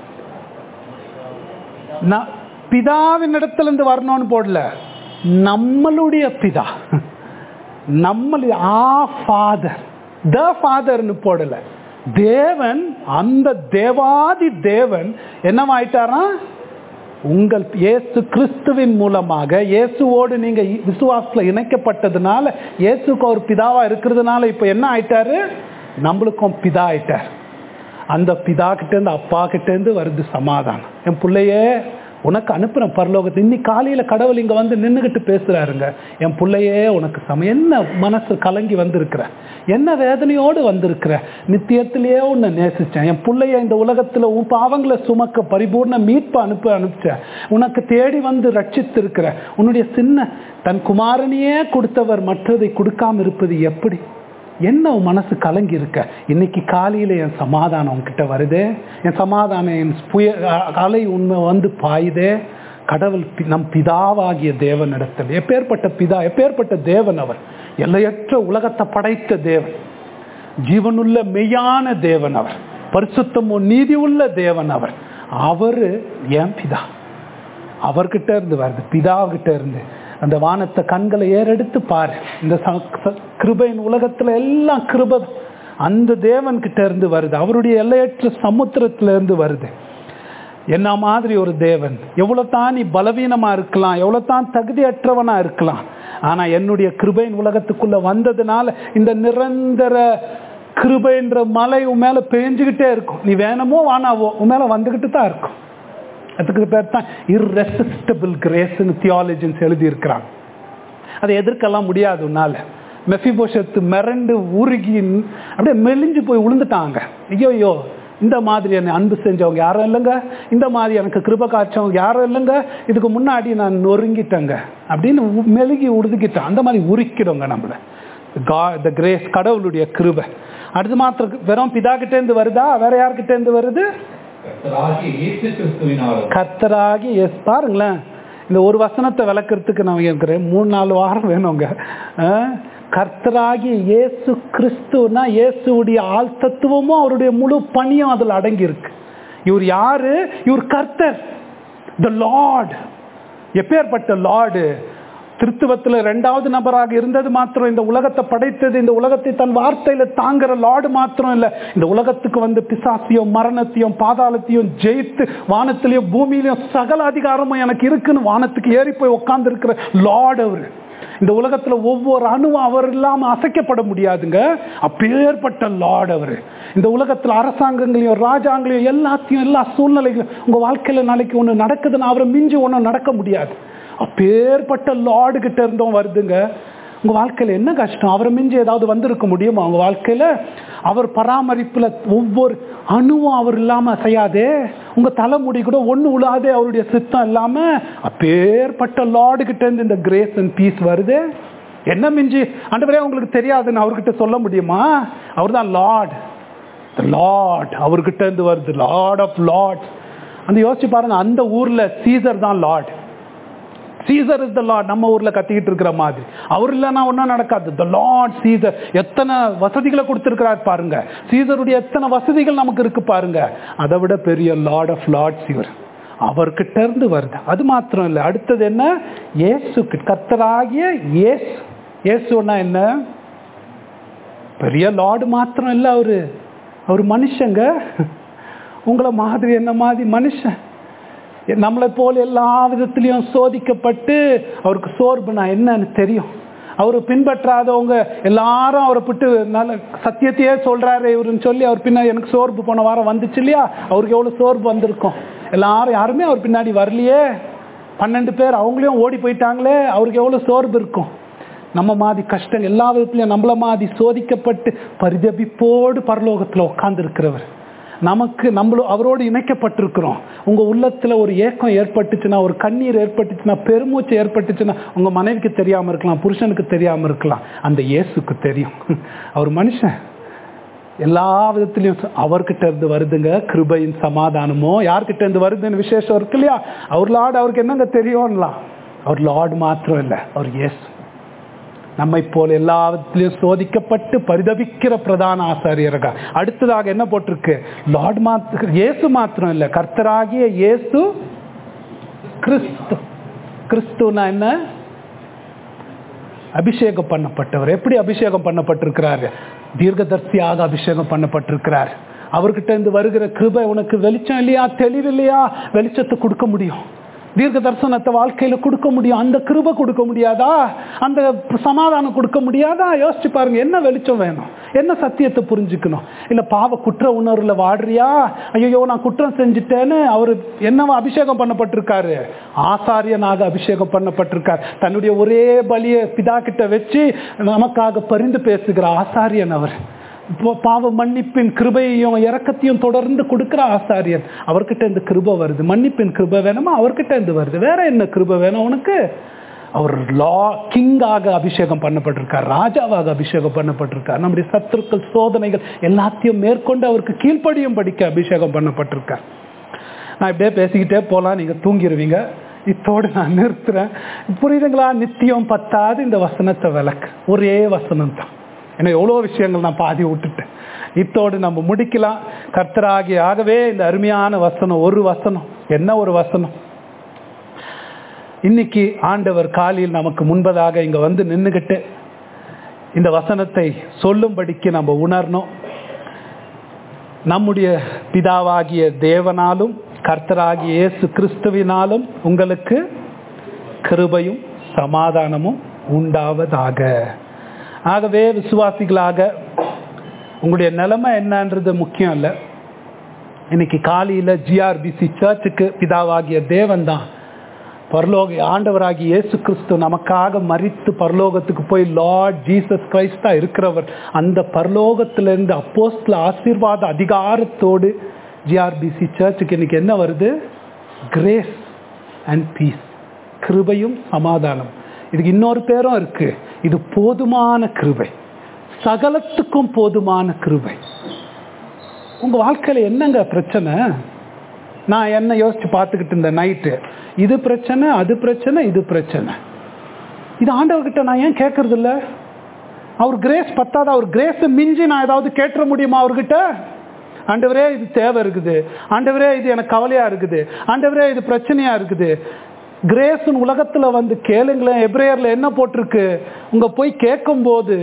பிதாவின் இடத்துல இருந்து வரணும்னு போடல, நம்மளுடைய பிதா, நம்மளுடைய ஃபாதர், த ஃபாதர்னு போடல. தேவன், அந்த தேவாதி தேவன் என்னவாயிட்டாரா? உங்கள் இயேசு கிறிஸ்துவின் மூலமாக, இயேசுவோடு நீங்க விசுவாசத்துல இணைக்கப்பட்டதுனால, இயேசுக்கு ஒரு பிதாவா இருக்கிறதுனால இப்ப என்ன ஆயிட்டாரு? நம்மளுக்கும் பிதா ஆயிட்டார். அந்த பிதா கிட்ட இருந்து, அப்பா கிட்ட இருந்து வருது சமாதானம். என் பிள்ளையே உனக்கு அனுப்புறேன் பரலோகத்தை. இன்னைக்கு காலையில கடவுள் இங்க வந்து நின்றுகிட்டு பேசுறாருங்க. என் பிள்ளையே உனக்கு என்ன மனசு கலங்கி வந்திருக்கிற, என்ன வேதனையோடு வந்திருக்கிற, நித்தியத்திலேயே உன்னை நேசிச்சேன். என் பிள்ளைய இந்த உலகத்துல உன் பாவங்களை சுமக்க பரிபூர்ண மீட்பு அனுப்பிச்சேன். உனக்கு தேடி வந்து ரட்சித்து இருக்கிற, உன்னுடைய சின்ன தன் குமாரனையே கொடுத்தவர் மற்றதை கொடுக்காம இருப்பது எப்படி? என்ன உன் மனசு கலங்கி இருக்க? இன்னைக்கு காலையில என் சமாதானம் உன்கிட்ட வருதே, என் சமாதானம், என் அலை உண்மை வந்து பாயுதே. கடவுள் நம் பிதாவாகிய தேவனிடத்தில், எப்பேற்பட்ட பிதா, எப்பேற்பட்ட தேவன் அவர்! எல்லையற்ற உலகத்தை படைத்த தேவன், ஜீவனுள்ள மெய்யான தேவன் அவர், பரிசுத்தமும் நீதி உள்ள தேவன் அவர். அவரு ஏன் பிதா, அவர்கிட்ட இருந்து வருது, பிதாவிட்ட இருந்து. அந்த வானத்தை கண்களை ஏறெடுத்து பாரு, இந்த கிருபையின் உலகத்துல எல்லாம் கிருபை அந்த தேவன் கிட்ட இருந்து வருது, அவருடைய எல்லையற்ற சமுத்திரத்துல இருந்து வருது. என்ன மாதிரி ஒரு தேவன்! எவ்வளவு தான் நீ பலவீனமா இருக்கலாம், எவ்வளவு தான் தகுதியற்றவனா இருக்கலாம், ஆனா என்னுடைய கிருபையின் உலகத்துக்குள்ள வந்ததுனால இந்த நிரந்தர கிருபைன்ற மலை உன் மேல பெஞ்சுக்கிட்டே இருக்கும். நீ வேணுமோ வானாவோ உன் மேல வந்துகிட்டு தான் இருக்கும். அதுக்கு பேர் தான் இர்ரெசிஸ்டிபிள் கிரேஸ்ன்னு தியாலஜின்ஸ் எழுதி இருக்கிறாங்க. அதை எதிர்க்கலாம் முடியாது உன்னால. மெஃபிபோஷத்து மிரண்டு உருகி அப்படியே மெலிஞ்சு போய் விழுந்துட்டாங்க. ஐயோ, இந்த மாதிரி என்னை அன்பு செஞ்சவங்க யாரும் இல்லைங்க, இந்த மாதிரி எனக்கு கிருபை காய்ச்சவங்க யாரும் இல்லைங்க, இதுக்கு முன்னாடி நான் நொறுங்கிட்டேங்க அப்படின்னு மெழுகி உடுதுக்கிட்டேன். அந்த மாதிரி உரிக்கிடுங்க நம்மளை. த கிரேஸ், கடவுளுடைய கிருபை. அடுத்து மாத்திரம் வெறும் பிதா கிட்ட இருந்து வருதா, வேற யார்கிட்ட இருந்து வருது? கர்த்தராகி இயேசு. பாருங்களேன், இந்த ஒரு வசனத்தை விளக்குறதுக்கு நான் இருக்கிறேன் 3-4 வாரம் வேணுங்க. கர்த்தராகி இயேசு கிறிஸ்துனா இயேசுடைய ஆள் தத்துவமும் அவருடைய முழு பணியும் அதில் அடங்கி இருக்கு. இவர் யாரு? இவர் கர்த்தர், த லார்ட். எப்பேற்பட்ட லார்டு! திருத்துவத்தில் 2வது நபராக இருந்தது மாத்திரம் இந்த உலகத்தை படைத்தது, இந்த உலகத்தை தன் வார்த்தையில தாங்குற லார்டு மாத்திரம் இல்ல, இந்த உலகத்துக்கு வந்து பிசாசையும் மரணத்தையும் பாதாளத்தையும் ஜெயித்து வானத்திலையும் பூமியிலையும் சகல அதிகாரமும் எனக்கு இருக்குன்னு வானத்துக்கு ஏறி போய் உட்கார்ந்து இருக்கிற லார்டு அவரு. இந்த உலகத்துல ஒவ்வொரு அணுவும் அவர் இல்லாம அசைக்கப்பட முடியாதுங்க, அப்பேற்பட்ட லார்டு அவரு. இந்த உலகத்துல அரசாங்கங்களையும் ராஜாங்களையும் எல்லாத்தையும் எல்லா சூழ்நிலைகளும் உங்க வாழ்க்கையில நாளைக்கு ஒண்ணு நடக்குதுன்னு அவரை மிஞ்சி ஒன்றும் நடக்க முடியாது. அப்பேற்பட்ட லார்டு கிட்ட இருந்தும் வருதுங்க. உங்க வாழ்க்கையில என்ன கஷ்டம்? அவரை மிஞ்சி ஏதாவது வந்திருக்க முடியுமா உங்க வாழ்க்கையில? அவர் பராமரிப்புல ஒவ்வொரு அணுவும் அவர் இல்லாம அசையாதே, உங்க தலைமுடி கூட ஒண்ணு உழாதே அவருடைய சித்தம் இல்லாம. அப்பேற்பட்ட லார்டு கிட்ட இருந்து இந்த கிரேஸ் அண்ட் பீஸ் வருது. என்ன மிஞ்சி ஆண்டவரே உங்களுக்கு தெரியாதுன்னு அவர்கிட்ட சொல்ல முடியுமா? அவர் தான் லார்ட், லார்ட். அவர்கிட்ட இருந்து வருது, லார்ட் ஆஃப் லார்ட். அந்த யோசிச்சு பாருங்க, அந்த ஊர்ல சீசர் தான் lord. Caesar is the lord. நம்ம ஊர்ல கத்திக்கிட்டு இருக்கிற மாதிரி அவர் இல்லைன்னா ஒன்றும் நடக்காது. த லார்ட் சீசர் எத்தனை வசதிகளை கொடுத்திருக்கிறார் பாருங்க. சீசருடைய எத்தனை வசதிகள் நமக்கு இருக்கு பாருங்க. அதை விட பெரிய லார்ட் ஆஃப் லார்ட்ஸ் இவர். அவர்கிட்ட இருந்து வருது. அது மாத்திரம் இல்லை, அடுத்தது என்ன? இயேசு, கர்த்தராகிய இயேசு. இயேசுன்னா என்ன? பெரிய லார்டு மாத்திரம் இல்லை, அவரு மனுஷங்க. உங்களை மாதிரி என்ன மாதிரி மனுஷன். நம்மளை போல எல்லா விதத்திலையும் சோதிக்கப்பட்டு அவருக்கு சோர்வுனா என்னன்னு தெரியும். அவரு பின்பற்றாதவங்க எல்லாரும் அவரை விட்டு நல்ல சத்தியத்தையே சொல்றாரு இவருன்னு சொல்லி அவர் பின்னாடி எனக்கு சோர்வு போன வாரம் வந்துச்சு இல்லையா? அவருக்கு எவ்வளவு சோர்வு வந்திருக்கும். யாருமே அவர் பின்னாடி வரலையே, 12 பேர் அவங்களையும் ஓடி போயிட்டாங்களே, அவருக்கு எவ்வளவு சோர்வு இருக்கும். நம்ம மாதிரி கஷ்டம் எல்லா விதத்திலையும் நம்மள மாதிரி சோதிக்கப்பட்டு பரிதபிப்போடு பரலோகத்துல உட்கார்ந்து இருக்கிறவர். நமக்கு நம்மளும் அவரோடு இணைக்கப்பட்டிருக்கிறோம். உங்க உள்ளத்துல ஒரு ஏக்கம் ஏற்பட்டுச்சுன்னா, ஒரு கண்ணீர் ஏற்பட்டுச்சுன்னா, பெருமூச்சு ஏற்பட்டுச்சுன்னா, உங்க மனைவிக்கு தெரியாம இருக்கலாம், புருஷனுக்கு தெரியாம இருக்கலாம், அந்த இயேசுக்கு தெரியும். அவர் மனுஷன். எல்லா விதத்திலையும் அவர்கிட்ட இருந்து வருதுங்க கிருபையின் சமாதானமோ. யார்கிட்ட இருந்து வருதுன்னு விசேஷம் இருக்கு இல்லையா? அவர் லார்டு. அவருக்கு என்னங்க தெரியும்லாம்? அவர் லார்டு மாத்திரம் இல்லை, அவர் இயேசு. நம்மை போல எல்லா விதத்திலையும் சோதிக்கப்பட்டு பரிதபிக்கிற பிரதான ஆசாரியர்கள். அடுத்ததாக என்ன போட்டிருக்கு? லார்ட் மாத்திரம், இயேசு மாத்திரம் இல்லை, கர்த்தராகிய இயேசு கிறிஸ்து. கிறிஸ்துனா என்ன? அபிஷேகம் பண்ணப்பட்டவர். எப்படி அபிஷேகம் பண்ணப்பட்டிருக்கிறாரு? தீர்க்கதரிசியாக அபிஷேகம் பண்ணப்பட்டிருக்கிறார். அவர்கிட்ட இருந்து வருகிற கிருபை உனக்கு வெளிச்சம் இல்லையா, தெளிவு இல்லையா? வெளிச்சத்தை கொடுக்க முடியும். தீர்க்க தரிசனத்தை வாழ்க்கையில கொடுக்க முடியும். அந்த கிருபை கொடுக்க முடியாதா? அந்த சமாதானம் கொடுக்க முடியாதா? யோசிச்சு பாருங்க. என்ன வெளிச்சம் வேணும்? என்ன சத்தியத்தை புரிஞ்சுக்கணும்? இல்ல பாவ குற்ற உணர்வுல வாடுறியா? ஐயோ நான் குற்றம் செஞ்சுட்டேன்னு அவரு என்னவா அபிஷேகம் பண்ணப்பட்டிருக்காரு? ஆசாரியனாக அபிஷேகம் பண்ணப்பட்டிருக்கார். தன்னுடைய ஒரே பலியை பிதா கிட்ட வச்சு நமக்காக பரிந்து பேசுகிற ஆசாரியன் அவர். பாவ மன்னிப்பின் கிருபையையும் இரக்கத்தையும் தொடர்ந்து கொடுக்கிற ஆசாரியன். அவர்கிட்ட இந்த கிருபை வருது. மன்னிப்பின் கிருபை வேணுமா? அவர்கிட்ட இருந்து வருது. வேற என்ன கிருபை வேணும் உனக்கு? அவர் கிங்காக அபிஷேகம் பண்ணப்பட்டிருக்கார், ராஜாவாக அபிஷேகம் பண்ணப்பட்டிருக்கார். நம்முடைய சத்துருக்கள் சோதனைகள் எல்லாத்தையும் மேற்கொண்டு அவருக்கு கீழ்ப்படியும் படிக்க அபிஷேகம் பண்ணப்பட்டிருக்கார். நான் இப்படியே பேசிக்கிட்டே போலாம், நீங்க தூங்கிடுவீங்க. இத்தோடு நான் நிறுத்துறேன். புரியுதுங்களா? நித்தியம் பத்தாது இந்த வசனத்தை விளக்கு. ஒரே வசனம் தான். ஏன்னா எவ்வளோ விஷயங்கள் நான் பாதி விட்டுட்டேன். இத்தோடு நம்ம முடிக்கலாம். கர்த்தராகிய ஆகவே இந்த அருமையான வசனம், ஒரு வசனம், என்ன ஒரு வசனம். இன்னைக்கு ஆண்டவர் காலையில் நமக்கு முன்பதாக இங்க வந்து நின்றுகிட்டு இந்த வசனத்தை சொல்லும்படிக்கு நம்ம உணரணும். நம்முடைய பிதாவாகிய தேவனாலும் கர்த்தராகிய இயேசு கிறிஸ்துவினாலும் உங்களுக்கு கிருபையும் சமாதானமும் உண்டாவதாக. ஆகவே விசுவாசிகளாக உங்களுடைய நிலைமை என்னன்றது முக்கியம் இல்லை. இன்னைக்கு காலையில் ஜிஆர்பிசி சர்ச்சுக்கு பிதாவாகிய தேவன் தான், பரலோக ஆண்டவராகிய இயேசு கிறிஸ்து நமக்காக மரித்து பரலோகத்துக்கு போய் லார்ட் ஜீசஸ் கிரைஸ்டா இருக்கிறவர். அந்த பரலோகத்திலிருந்து அப்போஸ்தல ஆசீர்வாத அதிகாரத்தோடு ஜிஆர்பிசி சர்ச்சுக்கு இன்னைக்கு என்ன வருது? கிரேஸ் அண்ட் பீஸ், கிருபையும் சமாதானம். இதுக்கு இன்னொரு பேரும் இருக்கு. இது போதுமான கிருபை, சகலத்துக்கும் போதுமான கிருபை. உங்க வாழ்க்கையில என்னங்க பிரச்சனை? நான் என்ன யோசிச்சு பார்த்துக்கிட்டு இருந்தேன் நைட்டு. இது பிரச்சனை, அது பிரச்சனை, இது பிரச்சனை. இது ஆண்டவர்கிட்ட நான் ஏன் கேட்கறது இல்லை? அவர் கிரேஸ் பத்தாத, அவர் கிரேஸை மிஞ்சி நான் ஏதாவது கேட்டுற முடியுமா அவர்கிட்ட? ஆண்டவரே இது தேவை இருக்குது, ஆண்டவரே இது எனக்கு கவலையா இருக்குது, ஆண்டவரே இது பிரச்சனையா இருக்குது. கிரேஸ் உலகத்துல வந்து கேளுங்களேன். எபிரேயர்ல என்ன போட்டிருக்கு? உங்க போய் கேட்கும் போது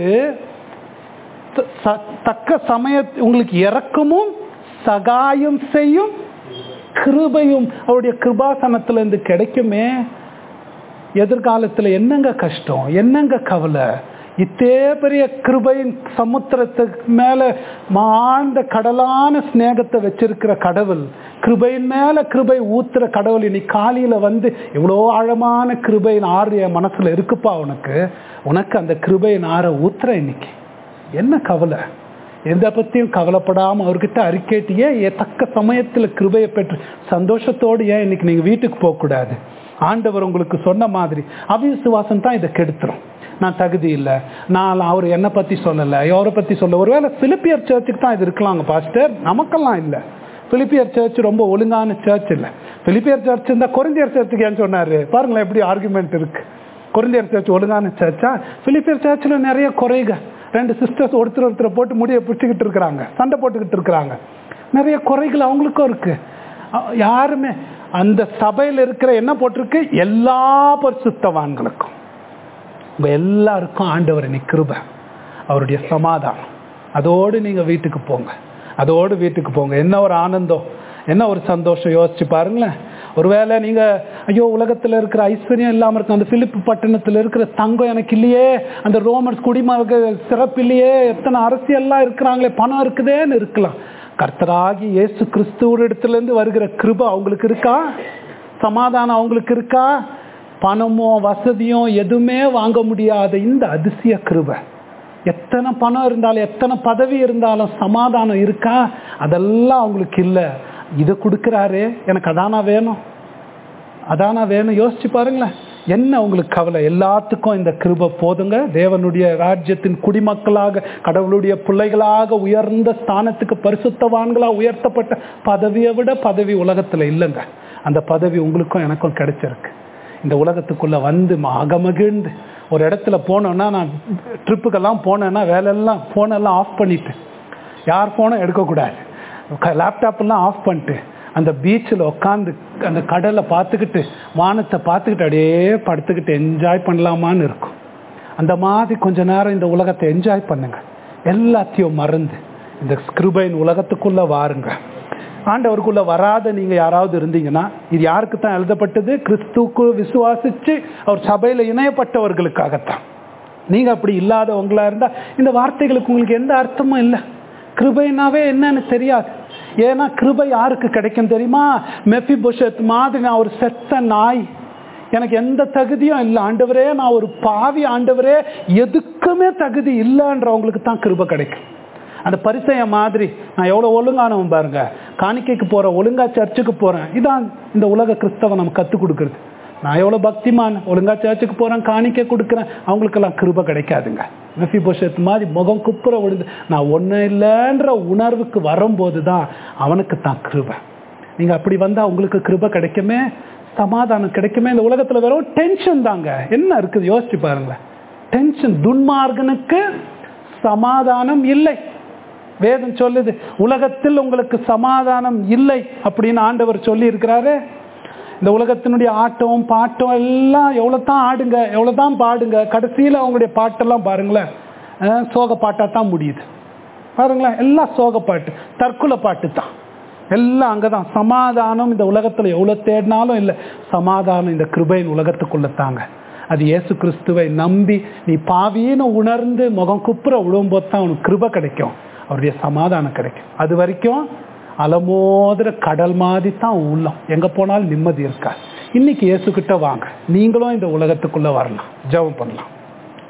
தக்க சமய உங்களுக்கு இரக்கமும் சகாயம் செய்யும் கிருபையும் அவருடைய கிருபாசனத்துல இருந்து கிடைக்குமே. எதிர்காலத்துல என்னங்க கஷ்டம், என்னங்க கவலை? இத்தே பெரிய கிருபையின் சமுத்திரத்துக்கு மேல ஆழ்ந்த கடலான ஸ்நேகத்தை வச்சிருக்கிற கடவுள், கிருபையின் மேல கிருபை ஊத்துற கடவுள் இன்னைக்கு காலையில வந்து எவ்வளோ ஆழமான கிருபையின் ஆறு என் மனசுல இருக்குப்பா உனக்கு, உனக்கு அந்த கிருபையின் ஆற ஊத்துற. இன்னைக்கு என்ன கவலை? எந்த பத்தியும் கவலைப்படாம அவர்கிட்ட அறிக்கைட்டியே தக்க சமயத்துல கிருபையை பெற்று சந்தோஷத்தோடு ஏன் இன்னைக்கு நீங்க வீட்டுக்கு போக கூடாது? ஆண்டவர் உங்களுக்கு சொன்ன மாதிரி அவிசுவாசம் தான் இதை கெடுத்துரும். நான் தகுதி இல்லை, நான் அவர் என்னை பத்தி சொல்லலை, அவரை பத்தி சொல்ல. ஒருவேளை பிலிப்பியர் சர்ச்சுக்கு தான் இது இருக்கலாங்க பாஸ்டர், நமக்கெல்லாம் இல்லை. பிலிப்பியர் சர்ச் ரொம்ப ஒழுங்கான சர்ச் இல்லை. பிலிப்பியர் சர்ச் இருந்தா கொரிந்தியர் சர்ச்சுக்கு ஏன் சொன்னாரு பாருங்களேன், எப்படி ஆர்குமெண்ட் இருக்கு. கொரிந்தியர் சர்ச் ஒழுங்கான சர்ச்சா? பிலிப்பியர் சர்ச்சில் நிறைய குறைகள். 2 சிஸ்டர்ஸ் ஒருத்தரை போட்டு முடிய பிடிச்சிக்கிட்டு இருக்கிறாங்க, சண்டை போட்டுக்கிட்டு இருக்கிறாங்க. நிறைய குறைகள் அவங்களுக்கும் இருக்கு. யாருமே அந்த சபையில் இருக்கிற என்ன போட்டிருக்கு? எல்லா பரிசுத்தவான்களுக்கும் எல்லாருக்கும் ஆண்டவர் கிருபை, அவருடைய சமாதானம். அதோடு நீங்க வீட்டுக்கு போங்க, அதோடு வீட்டுக்கு போங்க. என்ன ஒரு ஆனந்தம், என்ன ஒரு சந்தோஷம். யோசிச்சு பாருங்களேன். ஒருவேளை நீங்க ஐயோ உலகத்துல இருக்கிற ஐஸ்வர்யம் இல்லாம இருக்கும், அந்த பிலிப்பு பட்டணத்துல இருக்கிற தங்கம் எனக்கு இல்லையே, அந்த ரோமன்ஸ் குடிமக சிறப்பு இல்லையே, எத்தனை அரசியல்லாம் இருக்கிறாங்களே, பணம் இருக்குதேன்னு இருக்கலாம். கர்த்தராகி இயேசு கிறிஸ்துவ இடத்துல இருந்து வருகிற கிருபை அவங்களுக்கு இருக்கா? சமாதானம் அவங்களுக்கு இருக்கா? பணமோ வசதியோ எதுவுமே வாங்க முடியாத இந்த அதிசய கிருபை. எத்தனை பணம் இருந்தாலும் எத்தனை பதவி இருந்தாலும் சமாதானம் இருக்கா? அதெல்லாம் அவங்களுக்கு இல்லை. இதை கொடுக்குறாரு, எனக்கு அதானா வேணும், அதானா வேணும். யோசிச்சு பாருங்களேன், என்ன உங்களுக்கு கவலை? எல்லாத்துக்கும் இந்த கிருபை போதுங்க. தேவனுடைய ராஜ்யத்தின் குடிமக்களாக, கடவுளுடைய பிள்ளைகளாக, உயர்ந்த ஸ்தானத்துக்கு பரிசுத்தவான்களா உயர்த்தப்பட்ட பதவியை விட பதவி உலகத்துல இல்லைங்க. அந்த பதவி உங்களுக்கும் எனக்கும் கிடைச்சிருக்கு. இந்த உலகத்துக்குள்ள வந்து அகமகிழ்ந்து ஒரு இடத்துல போனோன்னா, நான் ட்ரிப்புக்கெல்லாம் போனேன்னா வேலையெல்லாம் ஃபோனெல்லாம் ஆஃப் பண்ணிட்டு, யார் ஃபோனும் எடுக்கக்கூடாது, லேப்டாப்பெல்லாம் ஆஃப் பண்ணிட்டு அந்த பீச்சில் உட்காந்து அந்த கடலை பார்த்துக்கிட்டு வானத்தை பார்த்துக்கிட்டு அப்படியே படுத்துக்கிட்டு என்ஜாய் பண்ணலாமான்னு இருக்கும். அந்த மாதிரி கொஞ்ச நேரம் இந்த உலகத்தை என்ஜாய் பண்ணுங்க. எல்லாத்தையும் மறந்து இந்த கிருபையின் உலகத்துக்குள்ள வாருங்க. ஆண்டவருக்குள்ள வராத நீங்க யாராவது இருந்தீங்கன்னா, இது யாருக்கு தான் எழுதப்பட்டது? கிறிஸ்துவுக்கு விசுவாசிச்சு அவர் சபையில இணையப்பட்டவர்களுக்காகத்தான். நீங்க அப்படி இல்லாதவங்களா இருந்தா இந்த வார்த்தைகளுக்கு உங்களுக்கு எந்த அர்த்தமும் இல்லை. கிருபைனாவே என்னன்னு தெரியாது. ஏன்னா கிருபை யாருக்கு கிடைக்கும் தெரியுமா? மெஃபிபோஷத் மாதிரி நான் ஒரு செத்த நாய், எனக்கு எந்த தகுதியும் இல்லை ஆண்டவரே, நான் ஒரு பாவி ஆண்டவரே, எதுக்குமே தகுதி இல்லைன்றவங்களுக்கு தான் கிருபை கிடைக்கும். அந்த பரிசைய மாதிரி நான் எவ்வளோ ஒழுங்கானவன் பாருங்க, காணிக்கைக்கு போகிறேன், ஒழுங்கா சர்ச்சுக்கு போகிறேன். இதான் இந்த உலக கிறிஸ்தவம் நம்ம கற்றுக் கொடுக்குறது. நான் எவ்வளோ பக்திமான், ஒழுங்கா சர்ச்சுக்கு போகிறேன், காணிக்கை கொடுக்குறேன், அவங்களுக்கெல்லாம் கிருபை கிடைக்காதுங்க. மெஃபிபோஷத் மாதிரி முகம் குப்புற விழுந்து நான் ஒன்றும் இல்லைன்ற உணர்வுக்கு வரும்போது தான் அவனுக்கு தான் கிருபை. நீங்கள் அப்படி வந்தால் உங்களுக்கு கிருபை கிடைக்குமே. சமாதானம் கிடைக்குமே. இந்த உலகத்துல வெறும் டென்ஷன் தாங்க. என்ன இருக்குது யோசிச்சு பாருங்களேன். டென்ஷன். துன்மார்கனுக்கு சமாதானம் இல்லை. வேதம் சொல்லுது உலகத்தில் உங்களுக்கு சமாதானம் இல்லை அப்படின்னு ஆண்டவர் சொல்லி இருக்கிறாரு. இந்த உலகத்தினுடைய ஆட்டம் பாட்டம் எல்லாம் எவ்வளவுதான் ஆடுங்க, எவ்வளவுதான் பாடுங்க, கடைசியில அவங்களுடைய பாட்டெல்லாம் பாருங்களேன் சோக பாட்டா தான் முடியுது. பாருங்களேன், எல்லாம் சோக பாட்டு, தற்கொலை பாட்டு தான் எல்லாம். அங்கதான் சமாதானம் இந்த உலகத்துல எவ்வளவு தேடினாலும் இல்லை. சமாதானம் இந்த கிருபையின் உலகத்துக்குள்ள தாங்க. அது இயேசு கிறிஸ்துவை நம்பி நீ பாவின்னு உணர்ந்து முகம் குப்புற விழும்போது தான் அவனுக்கு கிருபை கிடைக்கும், அவருடைய சமாதானம் கிடைக்கும். அது வரைக்கும் அலமோதுற கடல் மாதிரி தான் உள்ளம், எங்க போனாலும் நிம்மதி இருக்கா. இன்னைக்கு இயேசு கிட்ட வாங்க, நீங்களும் இந்த உலகத்துக்குள்ள வரலாம். ஜெபம் பண்ணலாம்.